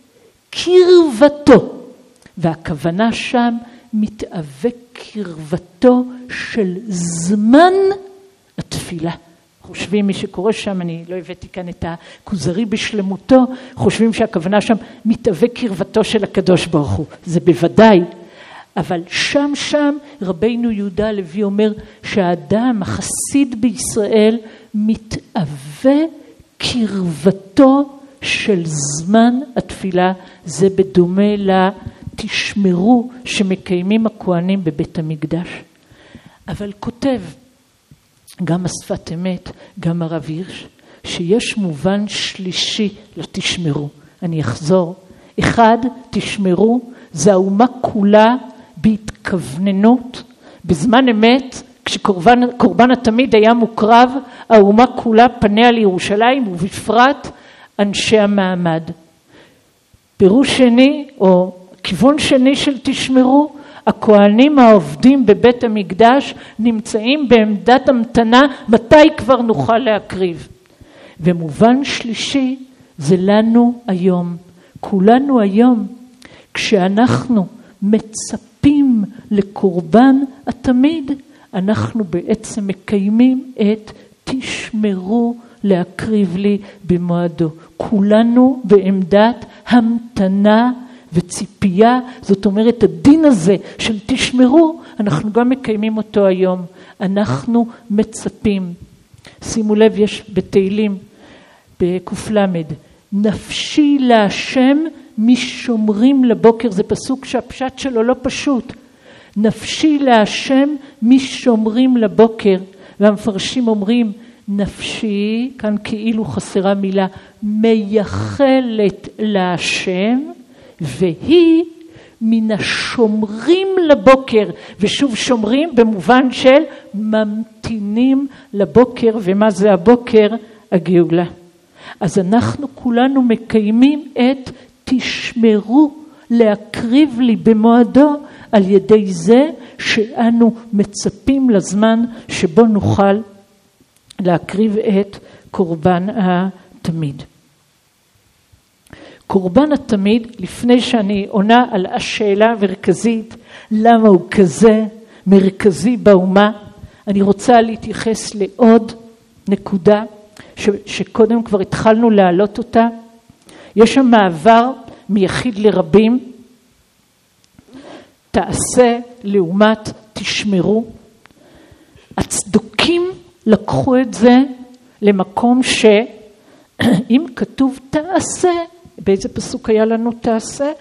קרבתו, והכוונה שם מתאווה קרבתו של זמן התפילה. חושבים, מי שקורא שם, אני לא הבאתי כאן את הכוזרי בשלמותו, חושבים שהכוונה שם מתאווה קרבתו של הקדוש ברוך הוא. זה בוודאי, אבל שם רבינו יהודה הלוי אומר שהאדם, החסיד בישראל, מתאווה קרבתו של זמן התפילה. זה בדומה לתשמרו שמקיימים הכהנים בבית המקדש. אבל כותב גם השפת אמת, גם הרב הירש, שיש מובן שלישי לתשמרו. אני אחזור. אחד, תשמרו, זה האומה כולה בהתכווננות. בזמן אמת, כשקורבן התמיד היה מוקרב, האומה כולה פניה לירושלים, ובפרט אנשי המעמד. פירוש שני, או כיוון שני של תשמרו, הכהנים העובדים בבית המקדש נמצאים בעמדת המתנה, מתי כבר נוכל להקריב. ומובן שלישי, זה לנו היום. כולנו היום, כשאנחנו מצפים לקורבן התמיד, אנחנו בעצם מקיימים את תשמרו להקריב לי במועדו. כולנו בעמדת המתנה וציפייה, זאת אומרת הדין הזה של תשמרו, אנחנו גם מקיימים אותו היום. אנחנו מצפים. שימו לב, יש בתהילים, בקופלמד, נפשי להשם משומרים לבוקר, זה פסוק שהפשט שלו לא פשוט. נפשי להשם משומרים לבוקר, והמפרשים אומרים, נפשי, כאן כאילו חסרה מילה, מייחלת להשם, והיא מן השומרים לבוקר, ושוב שומרים במובן של ממתינים לבוקר, ומה זה הבוקר? הגאולה. אז אנחנו כולנו מקיימים את תשמרו להקריב לי במועדו, על ידי זה שאנו מצפים לזמן שבו נוכל להקריב את קורבן התמיד. קורבן התמיד, לפני שאני עונה על השאלה המרכזית, למה הוא כזה מרכזי באומה, אני רוצה להתייחס לעוד נקודה שקודם כבר התחלנו להעלות אותה. יש שם מעבר מיחיד לרבים, תעשה לעומת תשמרו. הצדוקים לקחו את זה למקום שאם כתוב תעשה, באיזה פסוק היה לנו תעשה?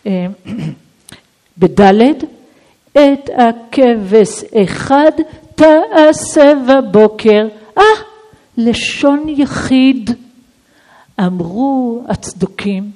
בדלת, את הכבש אחד תעשה בבוקר. לשון יחיד. אמרו הצדוקים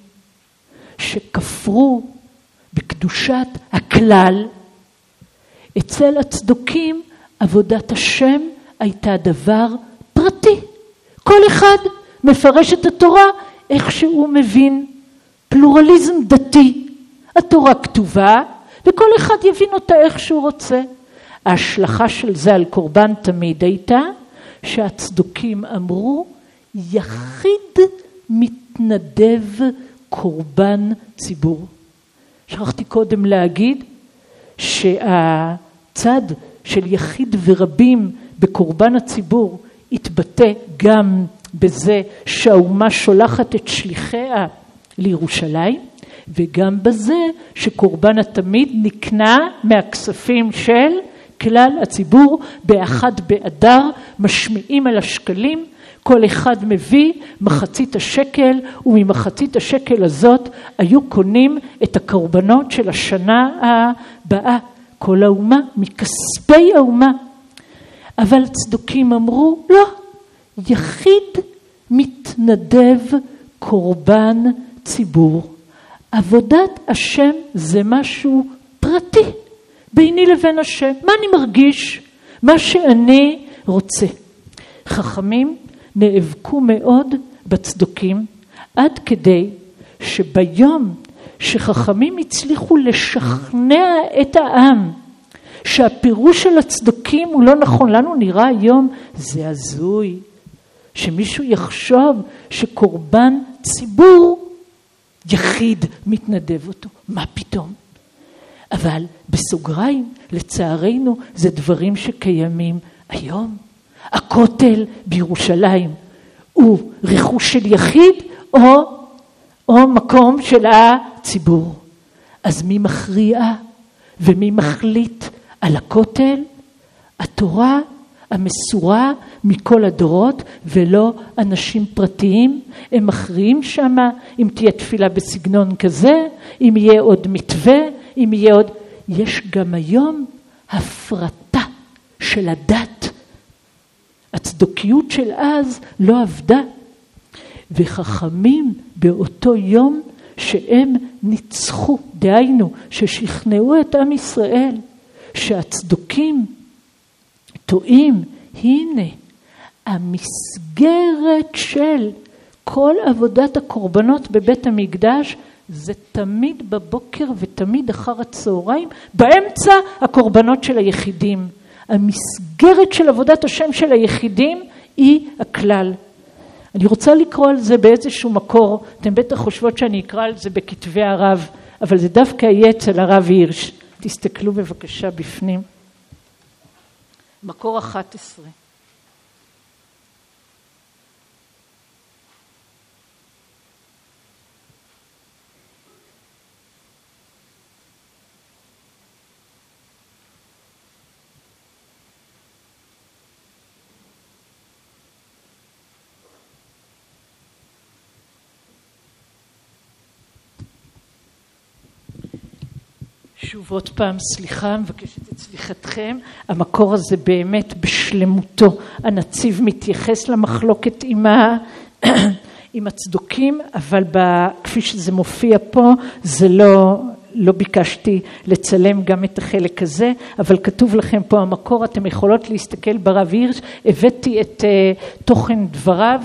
שכפרו בקדושת הכלל. אצל הצדוקים עבודת השם הייתה דבר פרטי. כל אחד מפרש את התורה איך שהוא מבין. פלורליזם דתי. התורה כתובה וכל אחד יבין אותה איך שהוא רוצה. ההשלכה של זה על קורבן תמיד הייתה שהצדוקים אמרו יחיד מתנדב קורבן ציבור. שכחתי קודם להגיד שהצד של יחיד ורבים בקורבן הציבור התבטא גם בזה שהאומה שולחת את שליחיה לירושלים, וגם בזה שקורבן התמיד נקנה מהכספים של כלל הציבור. באחד באדר משמיעים על השקלים, כל אחד מביא מחצית השקל, וממחצית השקל הזאת היו קונים את הקורבנות של השנה הבאה. כל האומה, מכספי האומה. אבל צדוקים אמרו, לא, יחיד מתנדב קורבן ציבור. עבודת השם זה משהו פרטי, ביני לבין השם. מה אני מרגיש? מה שאני רוצה. חכמים נאבקו מאוד בצדוקים, עד כדי שביום שחכמים הצליחו לשכנע את העם, שהפירוש של הצדוקים הוא לא נכון. לנו נראה היום, זה הזוי, שמישהו יחשוב שקורבן ציבור יחיד מתנדב אותו. מה פתאום? אבל בסוגריים, לצערנו, זה דברים שקיימים היום. הכותל בירושלים הוא רכוש של יחיד או מקום של הציבור. אז מי מכריע ומי מחליט על הכותל? התורה המסורה מכל הדורות, ולא אנשים פרטיים. הם מכריעים שם אם תהיה תפילה בסגנון כזה, אם יהיה עוד מתווה, אם יהיה עוד... יש גם היום הפרטה של הדת. הצדוקיות של אז לא עבדה. וחכמים באותו יום שהם ניצחו, דהיינו ששכנעו את עם ישראל שהצדוקים טועים, הנה המסגרת של כל עבודת הקורבנות בבית המקדש זה תמיד בבוקר ותמיד אחר הצהריים, באמצע הקורבנות של היחידים. המסגרת של עבודת השם של היחידים היא הכלל. אני רוצה לקרוא על זה באיזשהו מקור, אתם בטח חושבות שאני אקרא על זה בכתבי הרב, אבל זה דווקא יהיה אצל הרב הירש. תסתכלו בבקשה בפנים. מקור 11. שוב עוד פעם סליחה, מבקשת את סליחתכם. המקור הזה באמת בשלמותו. הנציב מתייחס למחלוקת עם הצדוקים, אבל כפי שזה מופיע פה, זה לא ביקשתי לצלם גם את החלק הזה, אבל כתוב לכם פה המקור, אתם יכולות להסתכל ברב הירש, הבאתי את תוכן דבריו,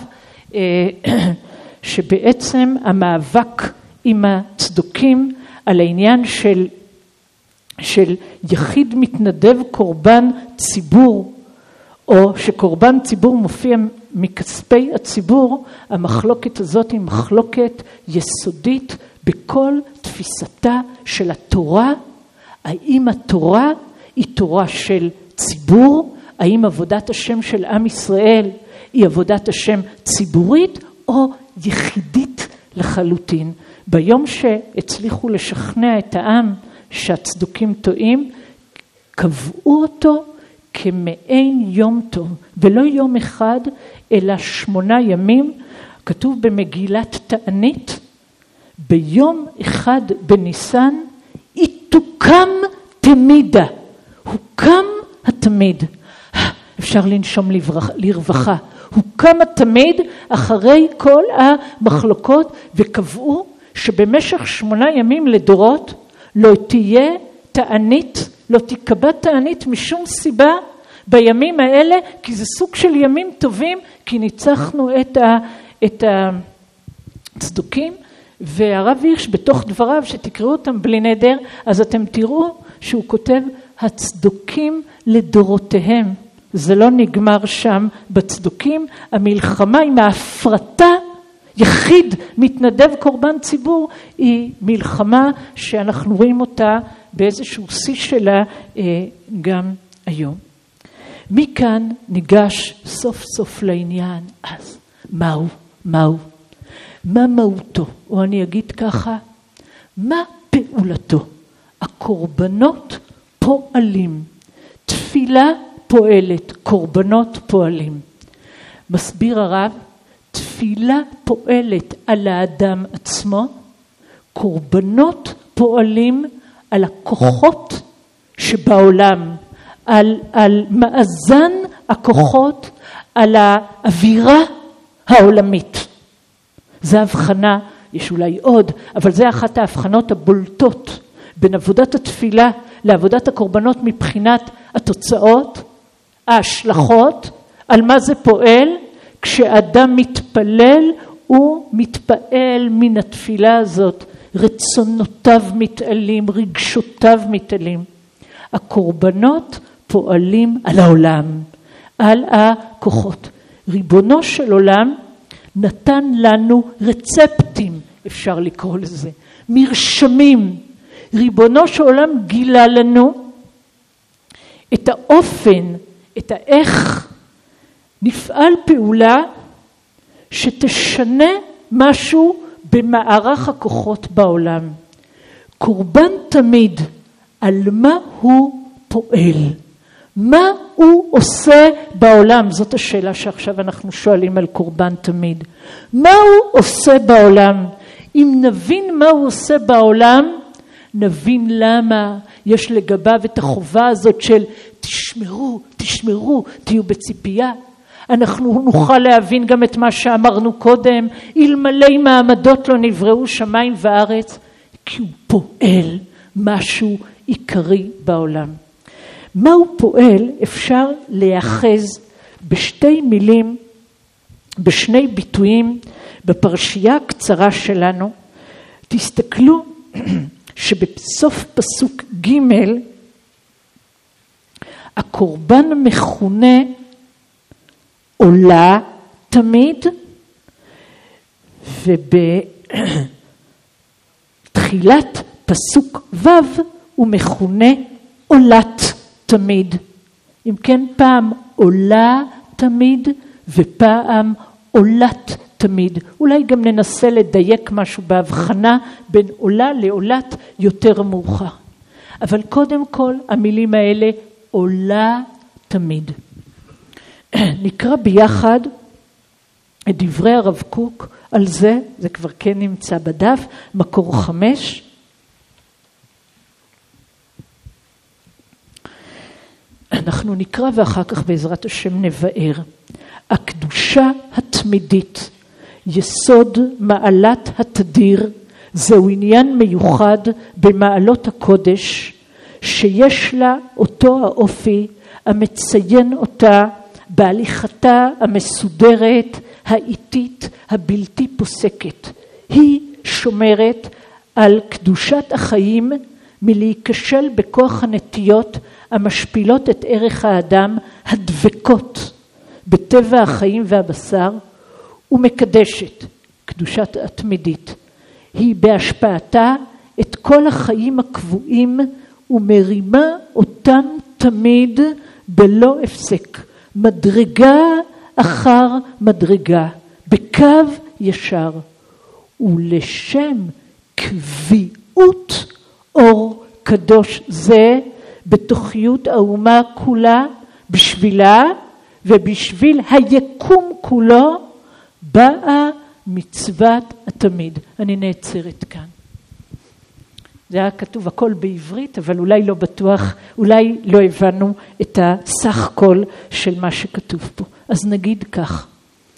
שבעצם המאבק עם הצדוקים על העניין של יחיד מתנדב קורבן ציבור, או שקורבן ציבור מופיע מכספי הציבור, המחלוקת הזאת היא מחלוקת יסודית בכל תפיסתה של התורה. האם התורה היא תורה של ציבור? האם עבודת השם של עם ישראל היא עבודת השם ציבורית או יחידית לחלוטין? ביום שהצליחו לשכנע את העם שהצדוקים טועים, קבעו אותו כמעין יום טוב, ולא יום אחד, אלא 8 ימים. כתוב במגילת תענית, ביום אחד בניסן, תוקם תמידה. הוקם התמיד. אפשר לנשום לרווחה. הוקם התמיד אחרי כל המחלוקות, וקבעו שבמשך 8 ימים לדורות, לא תהיה תענית, לא תיקבע תענית משום סיבה בימים האלה, כי זה סוג של ימים טובים, כי ניצחנו את הצדוקים. והרב הירש בתוך דבריו, שתקראו אותם בלי נדר, אז אתם תראו שהוא כותב הצדוקים לדורותיהם. זה לא נגמר שם בצדוקים, המלחמה עם ההפרטה, יחיד מתנדב קורבן ציבור, היא מלחמה שאנחנו רואים אותה באיזשהו שיא שלה גם היום. מכאן ניגש סוף סוף לעניין. אז מהו? מה מהותו? או אני אגיד ככה, מה פעולתו? הקורבנות פועלים. תפילה פועלת, קורבנות פועלים. מסביר הרב, תפילה פועלת על האדם עצמו, קורבנות פועלים על הכוחות שבעולם, על מאזן הכוחות, על האווירה העולמית. זו הבחנה, יש אולי עוד, אבל זה אחת ההבחנות הבולטות בין עבודת התפילה לעבודת הקורבנות מבחינת התוצאות, ההשלכות, על מה זה פועל. כשאדם מתפלל, הוא מתפעל מן התפילה הזאת, רצונותיו מתעלים, רגשותיו מתעלים. הקורבנות פועלים על העולם, על הכוחות. ריבונו של עולם נתן לנו רצפטים, אפשר לקרוא לזה, מרשמים. ריבונו של עולם גילה לנו את האופן, את האיך נפעל פעולה שתשנה משהו במערך הכוחות בעולם. קורבן תמיד, על מה הוא פועל? מה הוא עושה בעולם? זאת השאלה שעכשיו אנחנו שואלים על קורבן תמיד. מה הוא עושה בעולם? אם נבין מה הוא עושה בעולם, נבין למה יש לגביו את החובה הזאת של תשמרו, תהיו בציפייה. אנחנו נוכל להבין גם את מה שאמרנו קודם, אלמלא מעמדות לא נבראו שמיים וארץ, כי הוא פועל משהו עיקרי בעולם. מה הוא פועל אפשר להיאחז בשתי מילים, בשני ביטויים בפרשייה הקצרה שלנו. תסתכלו שבסוף פסוק ג' הקורבן מכונה עולה תמיד, ובתחילת פסוק ו' הוא מכונה עולת תמיד. אם כן, פעם עולה תמיד ופעם עולת תמיד. אולי גם ננסה לדייק משהו בהבחנה בין עולה לעולת יותר מאוחר. אבל קודם כל המילים האלה עולה תמיד. נקרא ביחד את דברי הרב קוק על זה, זה כבר כן נמצא בדף, מקור 5. אנחנו נקרא ואחר כך בעזרת השם נבאר. הקדושה התמידית, יסוד מעלת התדיר, זהו עניין מיוחד במעלות הקודש, שיש לה אותו האופי המציין אותה בהליכתה המסודרת, האיטית, הבלתי פוסקת. היא שומרת על קדושת החיים מלהיכשל בכוח הנטיות המשפילות את ערך האדם, הדבקות בטבע החיים והבשר, ומקדשת, קדושת התמידית. היא בהשפעתה את כל החיים הקבועים ומרימה אותם תמיד בלא הפסק, מדרגה אחר מדרגה, בקו ישר, ולשם קביעות אור קדוש זה בתוכיות האומה כולה, בשבילה ובשביל היקום כולו באה מצוות התמיד. אני נעצרת כאן. זה היה כתוב הכל בעברית, אבל אולי לא בטוח, אולי לא הבנו את הסך כל של מה שכתוב פה. אז נגיד כך,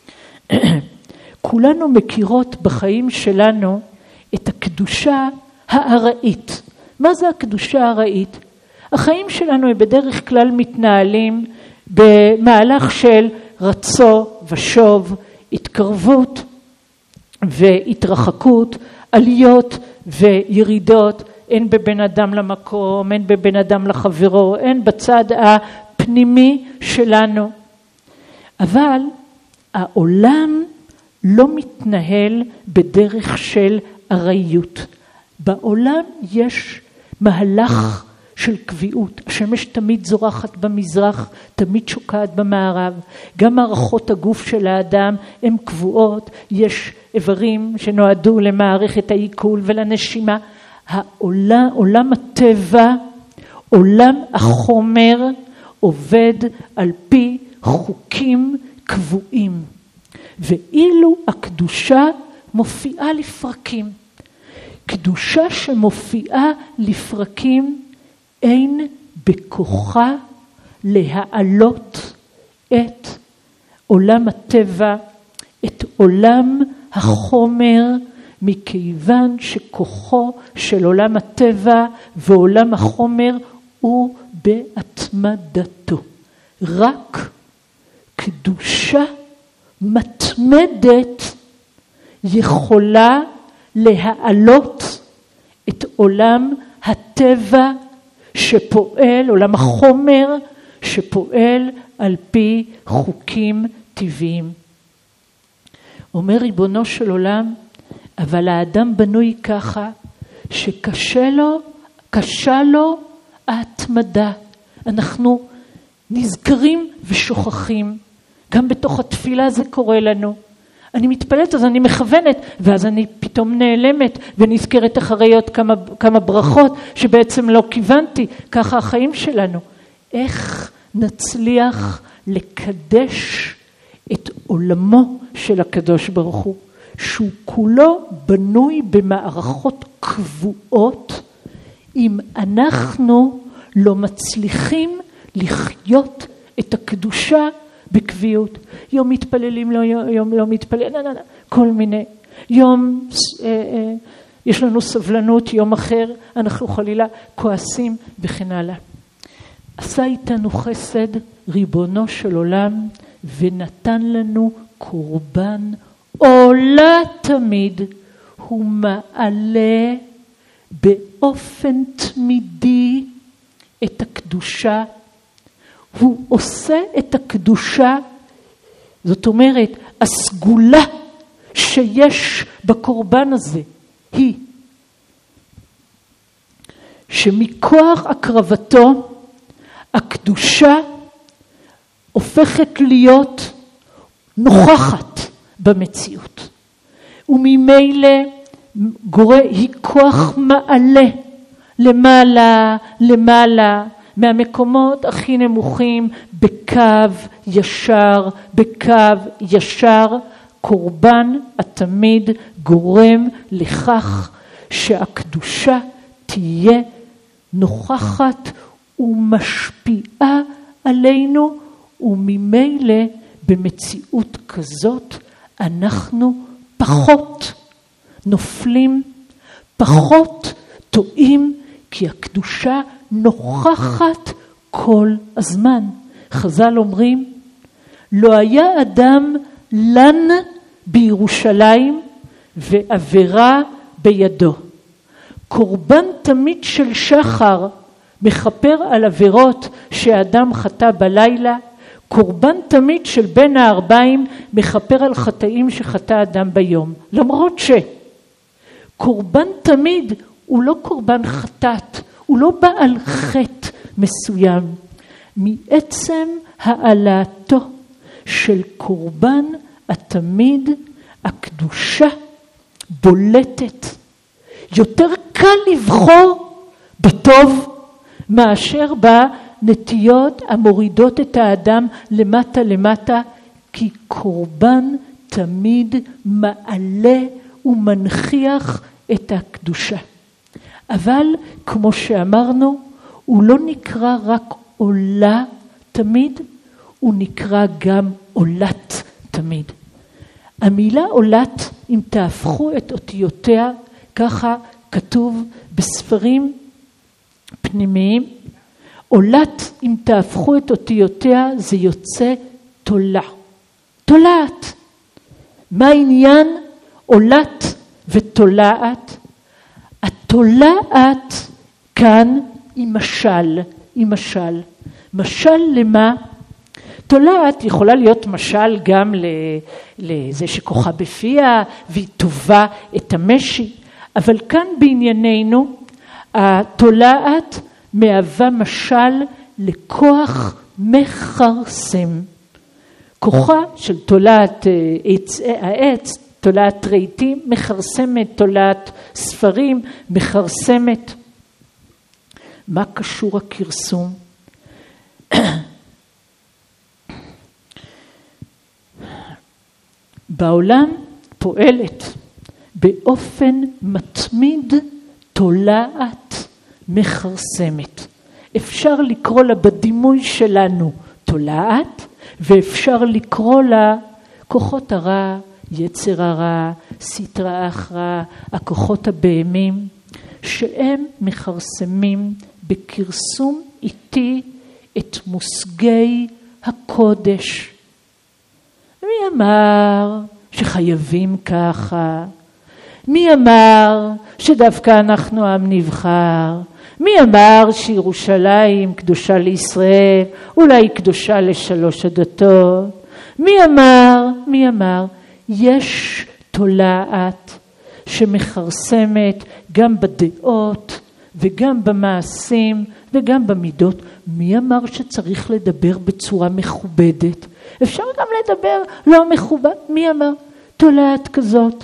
כולנו מכירות בחיים שלנו את הקדושה הארעית. מה זה הקדושה הארעית? החיים שלנו הם בדרך כלל מתנהלים במהלך של רצו ושוב, התקרבות והתרחקות, עליות וירידות, אין בבן אדם למקום, אין בבן אדם לחברו, אין בצד הפנימי שלנו. אבל העולם לא מתנהל בדרך של ארעיות. בעולם יש מהלך של קביעות. השמש תמיד זורחת במזרח, תמיד שוקעת במערב. גם מערכות הגוף של האדם הן קבועות, יש איברים שנועדו למערכת העיכול ולנשימה. עולם הטבע, עולם החומר, עובד על פי חוקים קבועים. ואילו הקדושה מופיעה לפרקים. קדושה שמופיעה לפרקים אין בכוחה להעלות את עולם הטבע, את עולם החומר, מכיוון שכוחו של עולם הטבע ועולם החומר הוא בהתמדתו. רק קדושה מתמדת יכולה להעלות את עולם הטבע שפועל, עולם החומר שפועל על פי חוקים טבעיים. אומר ריבונו של עולם, אבל האדם בנוי ככה שקשה לו ההתמדה. אנחנו נזכרים ושוכחים. גם בתוך התפילה זה קורה לנו. אני מתפלאת, אז אני מכוונת, ואז אני פתאום נעלמת ונזכרת אחרי עוד כמה ברכות שבעצם לא כיוונתי. ככה החיים שלנו. איך נצליח לקדש את עולמו של הקדוש ברוך הוא, שהוא כולו בנוי במערכות קבועות, אם אנחנו לא מצליחים לחיות את הקדושה בקביעות. יום מתפללים, יום לא מתפללים, כל מיני. יום יש לנו סבלנות, יום אחר אנחנו חלילה כועסים וכן הלאה. עשה איתנו חסד ריבונו של עולם ונתן לנו קורבן עולה תמיד. הוא מעלה באופן תמידי את הקדושה. הוא עושה את הקדושה, זאת אומרת, הסגולה שיש בקורבן הזה היא שמכוח הקרבתו הקדושה הופכת להיות נוכחת במציאות. וממילא היא כוח מעלה למעלה מהמקומות הכי נמוכים בקו ישר. קורבן התמיד גורם לכך שהקדושה תהיה נוכחת ומשפיעה עלינו, וממילא במציאות כזאת אנחנו פחות נופלים, פחות טועים, כי הקדושה נוכחת כל הזמן. חז"ל אומרים, לא היה אדם לן בירושלים ועבירה בידו. קורבן תמיד של שחר מכפר על עבירות שהאדם חטא בלילה, קורבן תמיד של בין הערביים מכפר על חטאים שחטא אדם ביום. למרות שקורבן תמיד הוא לא קורבן חטאת, הוא לא בא על חטא מסוים. מעצם העלאתו של קורבן התמיד הקדושה בולטת. יותר קל לבחור בטוב מאשר בנטיות המורידות את האדם למטה, כי קורבן תמיד מעלה ומנכיח את הקדושה. אבל כמו שאמרנו, הוא לא נקרא רק עולה תמיד, הוא נקרא גם עולת תמיד. המילה עולת, אם תהפכו את אותיותיה, ככה כתוב בספרים פנימיים, עולת, אם תהפכו את אותיותיה, זה יוצא תולה. תולעת. מה העניין? עולת ותולעת. התולעת כאן היא משל. משל למה? תולעת יכולה להיות משל גם לזה שכוחה בפיה והיא טובה את המשי. אבל כאן בענייננו, התולעת מהווה משל לכוח מכרסם. כוחה של תולעת העץ, תולעת רהיטים, מכרסמת, תולעת ספרים, מכרסמת. מה קשור הכרסום? בעולם פועלת באופן מתמיד תולעת מכרסמת. אפשר לקרוא לה בדימוי שלנו תולעת, ואפשר לקרוא לה כוחות הרע, יצר הרע, סטרא אחרא, הכוחות הבהמים, שהם מכרסמים בכרסום איטי את מושגי הקודש. מי אמר שחייבים ככה? מי אמר שדווקא אנחנו עם נבחר? מי אמר שירושלים קדושה לישראל, אולי קדושה לשלוש הדתות? מי אמר? יש תולעת שמכרסמת גם בדעות וגם במעשים וגם במידות. מי אמר שצריך לדבר בצורה מכובדת? אפשר גם לדבר לא מכובד. מי אמר? תולעת כזאת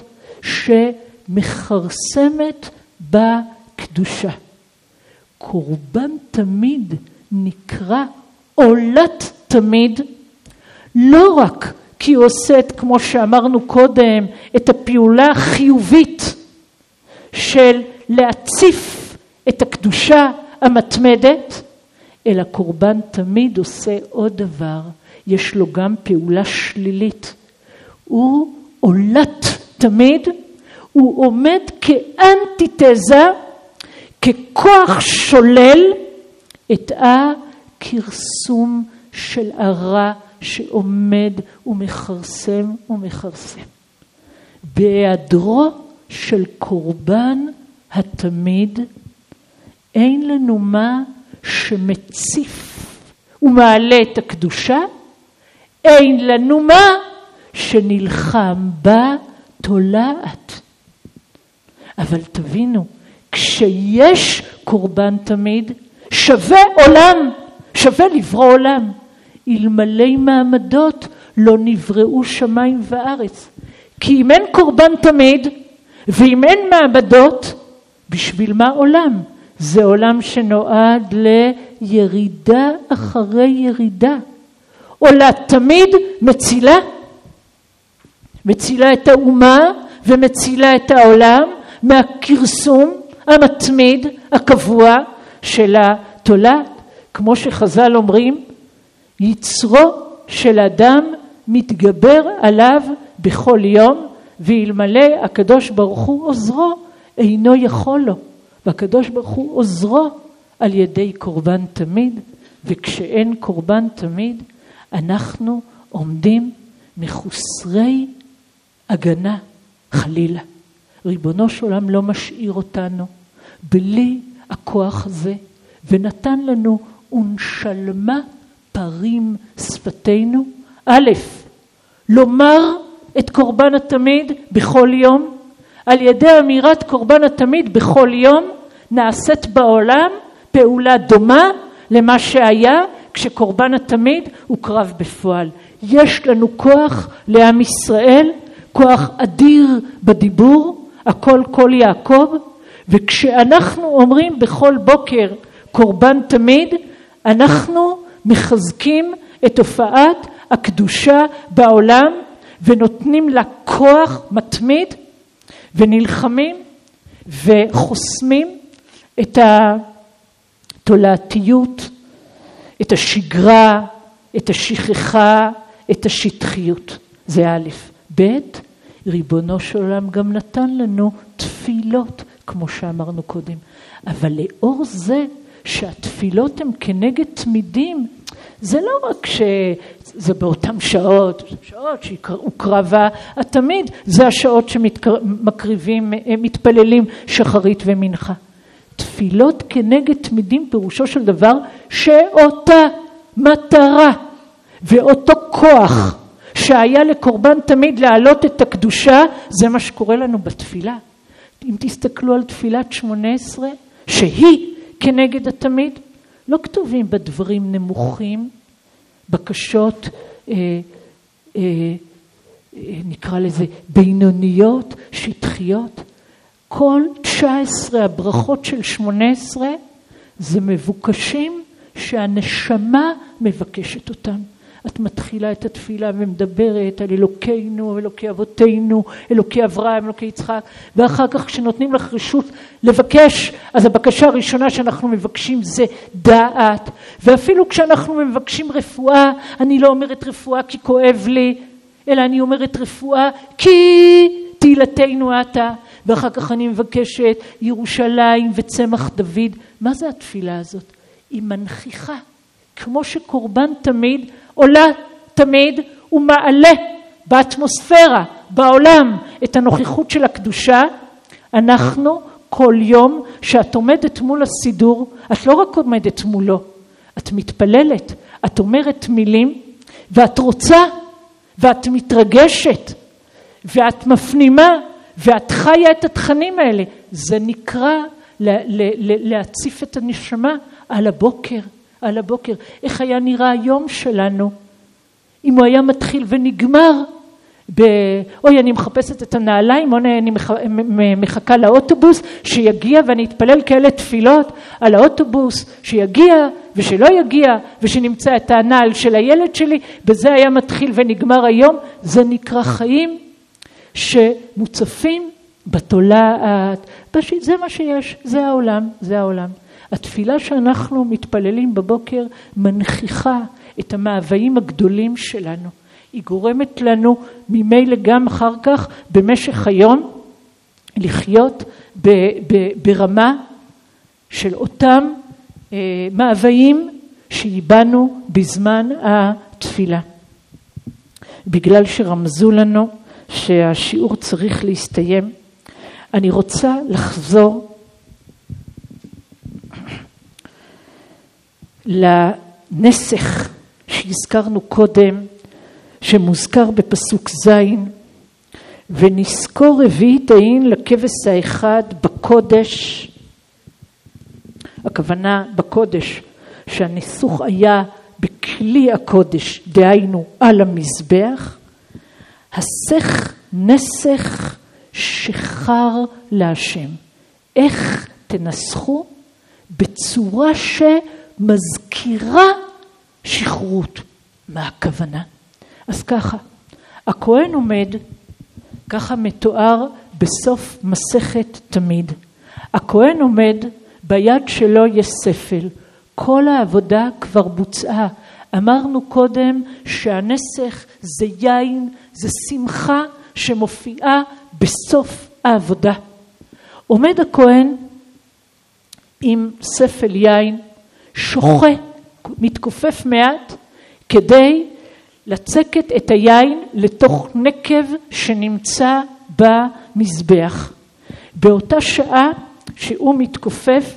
שמכרסמת בקדושה. קורבן תמיד נקרא עולת תמיד, לא רק כי הוא עושה את, כמו שאמרנו קודם, את הפעולה החיובית של להציף את הקדושה המתמדת, אלא קורבן תמיד עושה עוד דבר, יש לו גם פעולה שלילית. הוא עולת תמיד, הוא עומד כאנטיתזה, ככוח שולל את הכרסום של הרע שעומד ומכרסם ומכרסם. בהיעדרו של קורבן התמיד, אין לנו מה שמציף ומעלה את הקדושה, אין לנו מה שנלחם בה תולעת. אבל תבינו, כשיש קורבן תמיד, שווה עולם, שווה לברוא עולם. אלמלא מעמדות לא נבראו שמיים וארץ. כי אם אין קורבן תמיד, ואם אין מעמדות, בשביל מה עולם? זה עולם שנועד לירידה אחרי ירידה. עולה תמיד מצילה את האומה ומצילה את העולם מהכרסום המתמיד הקבוע של התולעת. כמו שחז"ל אומרים, יצרו של אדם מתגבר עליו בכל יום, ואלמלא הקדוש ברוך הוא עוזרו אינו יכול לו. והקדוש ברוך הוא עוזרו על ידי קורבן תמיד, וכשאין קורבן תמיד אנחנו עומדים מחוסרי הגנה חלילה. ריבונו של עולם לא משאיר אותנו בלי הכוח הזה, ונתן לנו ונשלמה פרים שפתינו. א', לומר את קורבן התמיד בכל יום. על ידי אמירת קורבן התמיד בכל יום נעשית בעולם פעולה דומה למה שהיה כשקורבן התמיד הוא קרב בפועל. יש לנו כוח לעם ישראל, כוח אדיר בדיבור, הכל כל יעקב, וכשאנחנו אומרים בכל בוקר קורבן תמיד, אנחנו מחזקים את תופעת הקדושה בעולם ונותנים לה כוח מתמיד, ונלחמים וחוסמים את התולעתיות, את השגרה, את השכחה, את השטחיות. זה א'. ב', ריבונו של עולם גם נתן לנו תפילות, כמו שאמרנו קודם. אבל לאור זה שהתפילות הן כנגד תמידים, זה לא רק שזה באותן שעות שהוקרבה התמיד, זה השעות שמקריבים, מתפללים שחרית ומנחה. תפילות כנגד תמידים פירושו של דבר שאותה מטרה ואותו כוח שהיה לקורבן תמיד להעלות את הקדושה, זה מה שקורה לנו בתפילה. אם תסתכלו על תפילת 18, שהיא כנגד התמיד, לא כתובים בדברים נמוכים, בקשות, נקרא לזה בינוניות, שטחיות. כל 19 הברכות של 18 זה מבוקשים שהנשמה מבקשת אותם. את מתחילה את התפילה ומדברת על אלוקינו, אלוקי אבותינו, אלוקי אברהם, אלוקי יצחק, ואחר כך כשנותנים לך רשות לבקש, אז הבקשה הראשונה שאנחנו מבקשים זה דעת, ואפילו כשאנחנו מבקשים רפואה, אני לא אומרת רפואה כי כואב לי, אלא אני אומרת רפואה כי תהילתנו אתה, ואחר כך אני מבקשת ירושלים וצמח דוד. מה זה התפילה הזאת? היא מנכיחה, כמו שקורבן תמיד עולה תמיד ומעלה באטמוספירה, בעולם, את הנוכחות של הקדושה. אנחנו כל יום שאת עומדת מול הסידור, את לא רק עומדת מולו, את מתפללת, את אומרת מילים, ואת רוצה, ואת מתרגשת, ואת מפנימה, ואת חיה את התכנים האלה. זה נקרא להציף את הנשמה על הבוקר. על הבוקר. איך היה נראה היום שלנו? אם הוא היה מתחיל ונגמר אוי, אני מחפשת את הנעליים, או אני מחכה לאוטובוס שיגיע, ואני אתפלל כאלה תפילות על האוטובוס שיגיע ושלא יגיע, ושנמצא את הנעל של הילד שלי, בזה היה מתחיל ונגמר היום. זה נקרא חיים שמוצפים בתולעת. זה מה שיש, זה העולם, זה העולם. התפילה שאנחנו מתפללים בבוקר מנכיחה את המאוויים הגדולים שלנו. היא גורמת לנו ממילא גם אחר כך במשך היום לחיות ברמה של אותם מאוויים שהיבנו בזמן התפילה. בגלל שרמזו לנו שהשיעור צריך להסתיים, אני רוצה לחזור לנסך שהזכרנו קודם, שמוזכר בפסוק זין, ונזכור רביעית העין לכבש האחד בקודש. הכוונה בקודש שהניסוך היה בכלי הקודש, דהיינו על המזבח. הסך נסך שחר להשם. איך תנסחו? בצורה שמזכירה שחרות. מה הכוונה? אז ככה, הכהן עומד, ככה מתואר בסוף מסכת תמיד. הכהן עומד, ביד שלו יש ספל. כל העבודה כבר בוצעה. אמרנו קודם שהנסך זה יין, זה שמחה שמופיעה בסוף העבודה. עומד הכהן עם ספל יין, שוחה, מתכופף מעט, כדי לצקת את היין לתוך נקב שנמצא במזבח. באותה שעה שהוא מתכופף,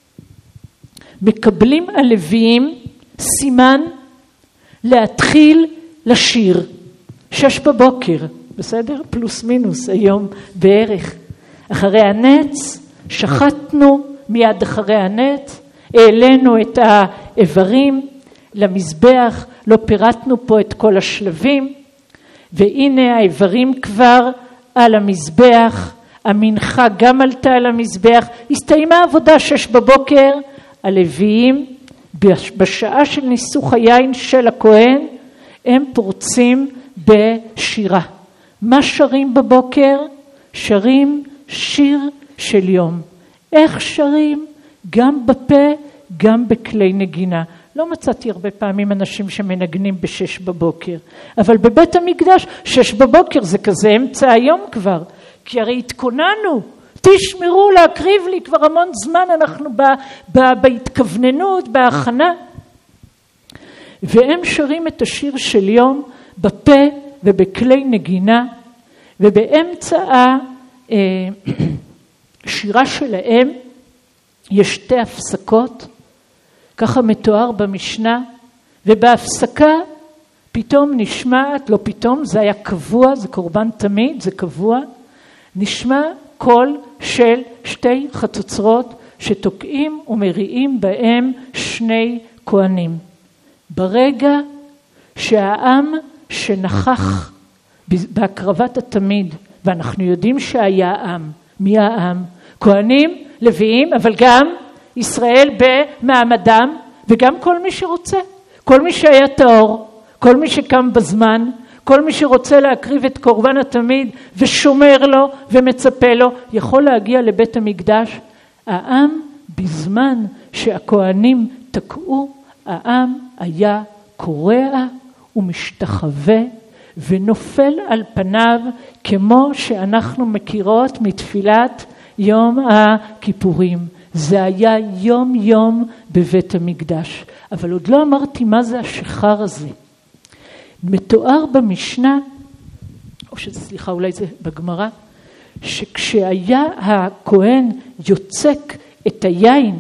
מקבלים הלוויים סימן להתחיל לשיר. 6 בבוקר, בסדר? פלוס מינוס היום בערך. אחרי הנץ, שחטנו מיד אחרי הנץ, העלינו את האיברים למזבח, לא פירטנו פה את כל השלבים, והנה האיברים כבר על המזבח, המנחה גם עלתה על המזבח, הסתיימה העבודה 6 בבוקר, הלוויים בשעה של ניסוך היין של הכהן, הם פורצים בשירה. מה שרים בבוקר? שרים שיר של יום. איך שרים? גם בפה, גם בכלי נגינה. לא מצאתי הרבה פעמים אנשים שמנגנים ב6 בבוקר, אבל בבית המקדש 6 בבוקר זה כזה אמצע היום כבר, כי הרי התכוננו, תשמרו להקריב לי, כבר המון זמן אנחנו בהתכווננות, בהכנה. והם שרים את השיר של יום בפה ובכלי נגינה, ובאמצע השירה שלהם יש 2 הפסקות, ככה מתואר במשנה, ובהפסקה פתאום נשמעת, לא פתאום, זה היה קבוע, זה קורבן תמיד, זה קבוע, נשמע קול של 2 חצוצרות שתוקעים ומריעים בהם שני כהנים. ברגע שהעם שנכח בהקרבת התמיד, ואנחנו יודעים שהיה עם, מי העם? כהנים, לוויים, אבל גם ישראל במעמדם, וגם כל מי שרוצה, כל מי שהיה טהור, כל מי שקם בזמן, כל מי שרוצה להקריב את קורבן התמיד ושומר לו ומצפה לו, יכול להגיע לבית המקדש. העם בזמן שהכהנים תקעו, העם היה קורע ומשתחווה ונופל על פניו, כמו שאנחנו מכירות מתפילת יום הכיפורים. זה היה יום יום בבית המקדש. אבל עוד לא אמרתי מה זה השחר הזה. מתואר במשנה, או סליחה, אולי זה בגמרא, שכשהיה הכהן יוצק את היין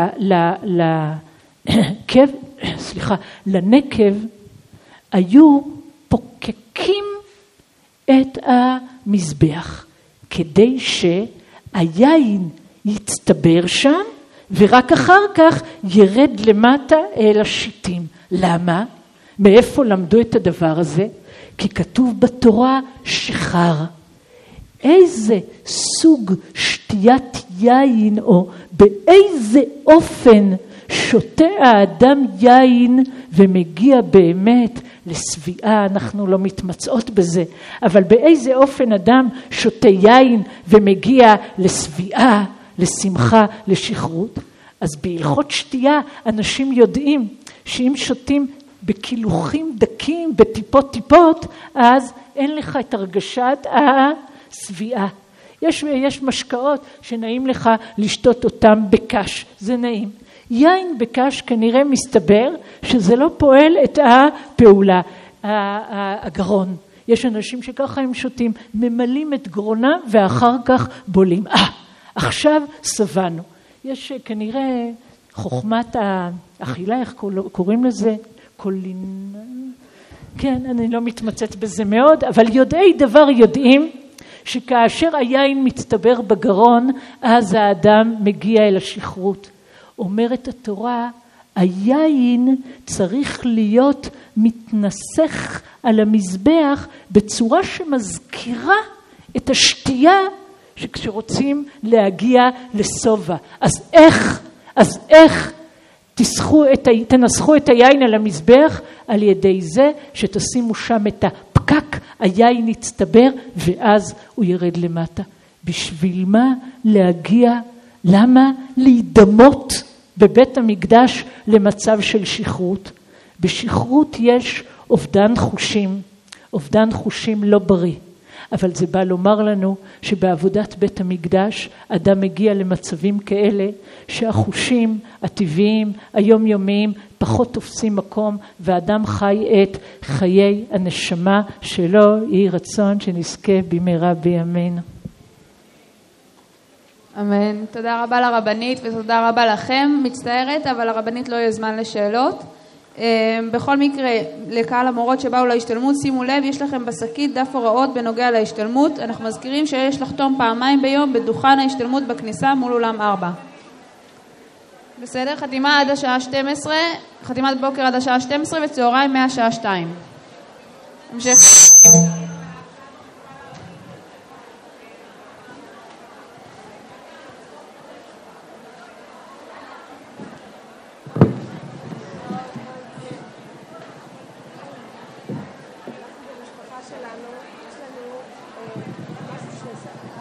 לנקב, היו פוקקים את המזבח, כדי שהיין יצטבר שם, ורק אחר כך ירד למטה אל השיטים. למה? מאיפה למדו את הדבר הזה? כי כתוב בתורה שחר. איזה סוג שתיית יין, או באיזה אופן שותה האדם יין ומגיע באמת לשביעה, אנחנו לא מתמצאות בזה, אבל באיזה אופן אדם שותה יין ומגיע לשביעה, לשמחה, לשחרות. אז בהלכות שתייה אנשים יודעים שאם שותים בקילוחים דקים, בטיפות טיפות, אז אין לך את הרגשת השביעה. יש משקאות שנעים לך לשתות אותם בקש, זה נעים. יין בקש כנראה מסתבר שזה לא פועל את הפעולה, הגרון. יש אנשים שככה הם שותים, ממלאים את גרונם ואחר כך בולים. עכשיו סבנו. יש כנראה חוכמת האכילה, איך קוראים לזה? כן, אני לא מתמצאת בזה מאוד, אבל יודעי דבר יודעים שכאשר היין מצטבר בגרון, אז האדם מגיע אל השחרות. אומרת התורה, היין צריך להיות מתנסח על המזבח בצורה שמזכירה את השתייה שכשרוצים להגיע לסובה. אז איך תנסחו את היין על המזבח? על ידי זה שתשימו שם את הפקק, היין יצטבר ואז הוא ירד למטה. בשביל מה להגיע? למה להידמות בבית המקדש למצב של שכרות? בשכרות יש אובדן חושים, אובדן חושים לא בריא. אבל זה בא לומר לנו שבעבודת בית המקדש אדם מגיע למצבים כאלה שהחושים הטבעיים, היומיומיים, פחות תופסים מקום, ואדם חי את חיי הנשמה שלו. יהי רצון שנזכה במהרה בימינו. אמן. תודה רבה לרבנית ותודה רבה לכם. מצטערת, אבל הרבנית לא יהיה זמן לשאלות. בכל מקרה, לקהל המורות שבאו להשתלמות, שימו לב, יש לכם בשקית דף הוראות בנוגע להשתלמות. אנחנו מזכירים שיש לחתום פעמיים ביום בדוכן ההשתלמות בכניסה מול אולם 4. בסדר? חתימה עד השעה 12, חתימת בוקר עד השעה 12 וצהריים מהשעה 2. המשך. שלנו, יש לנו משהו שזה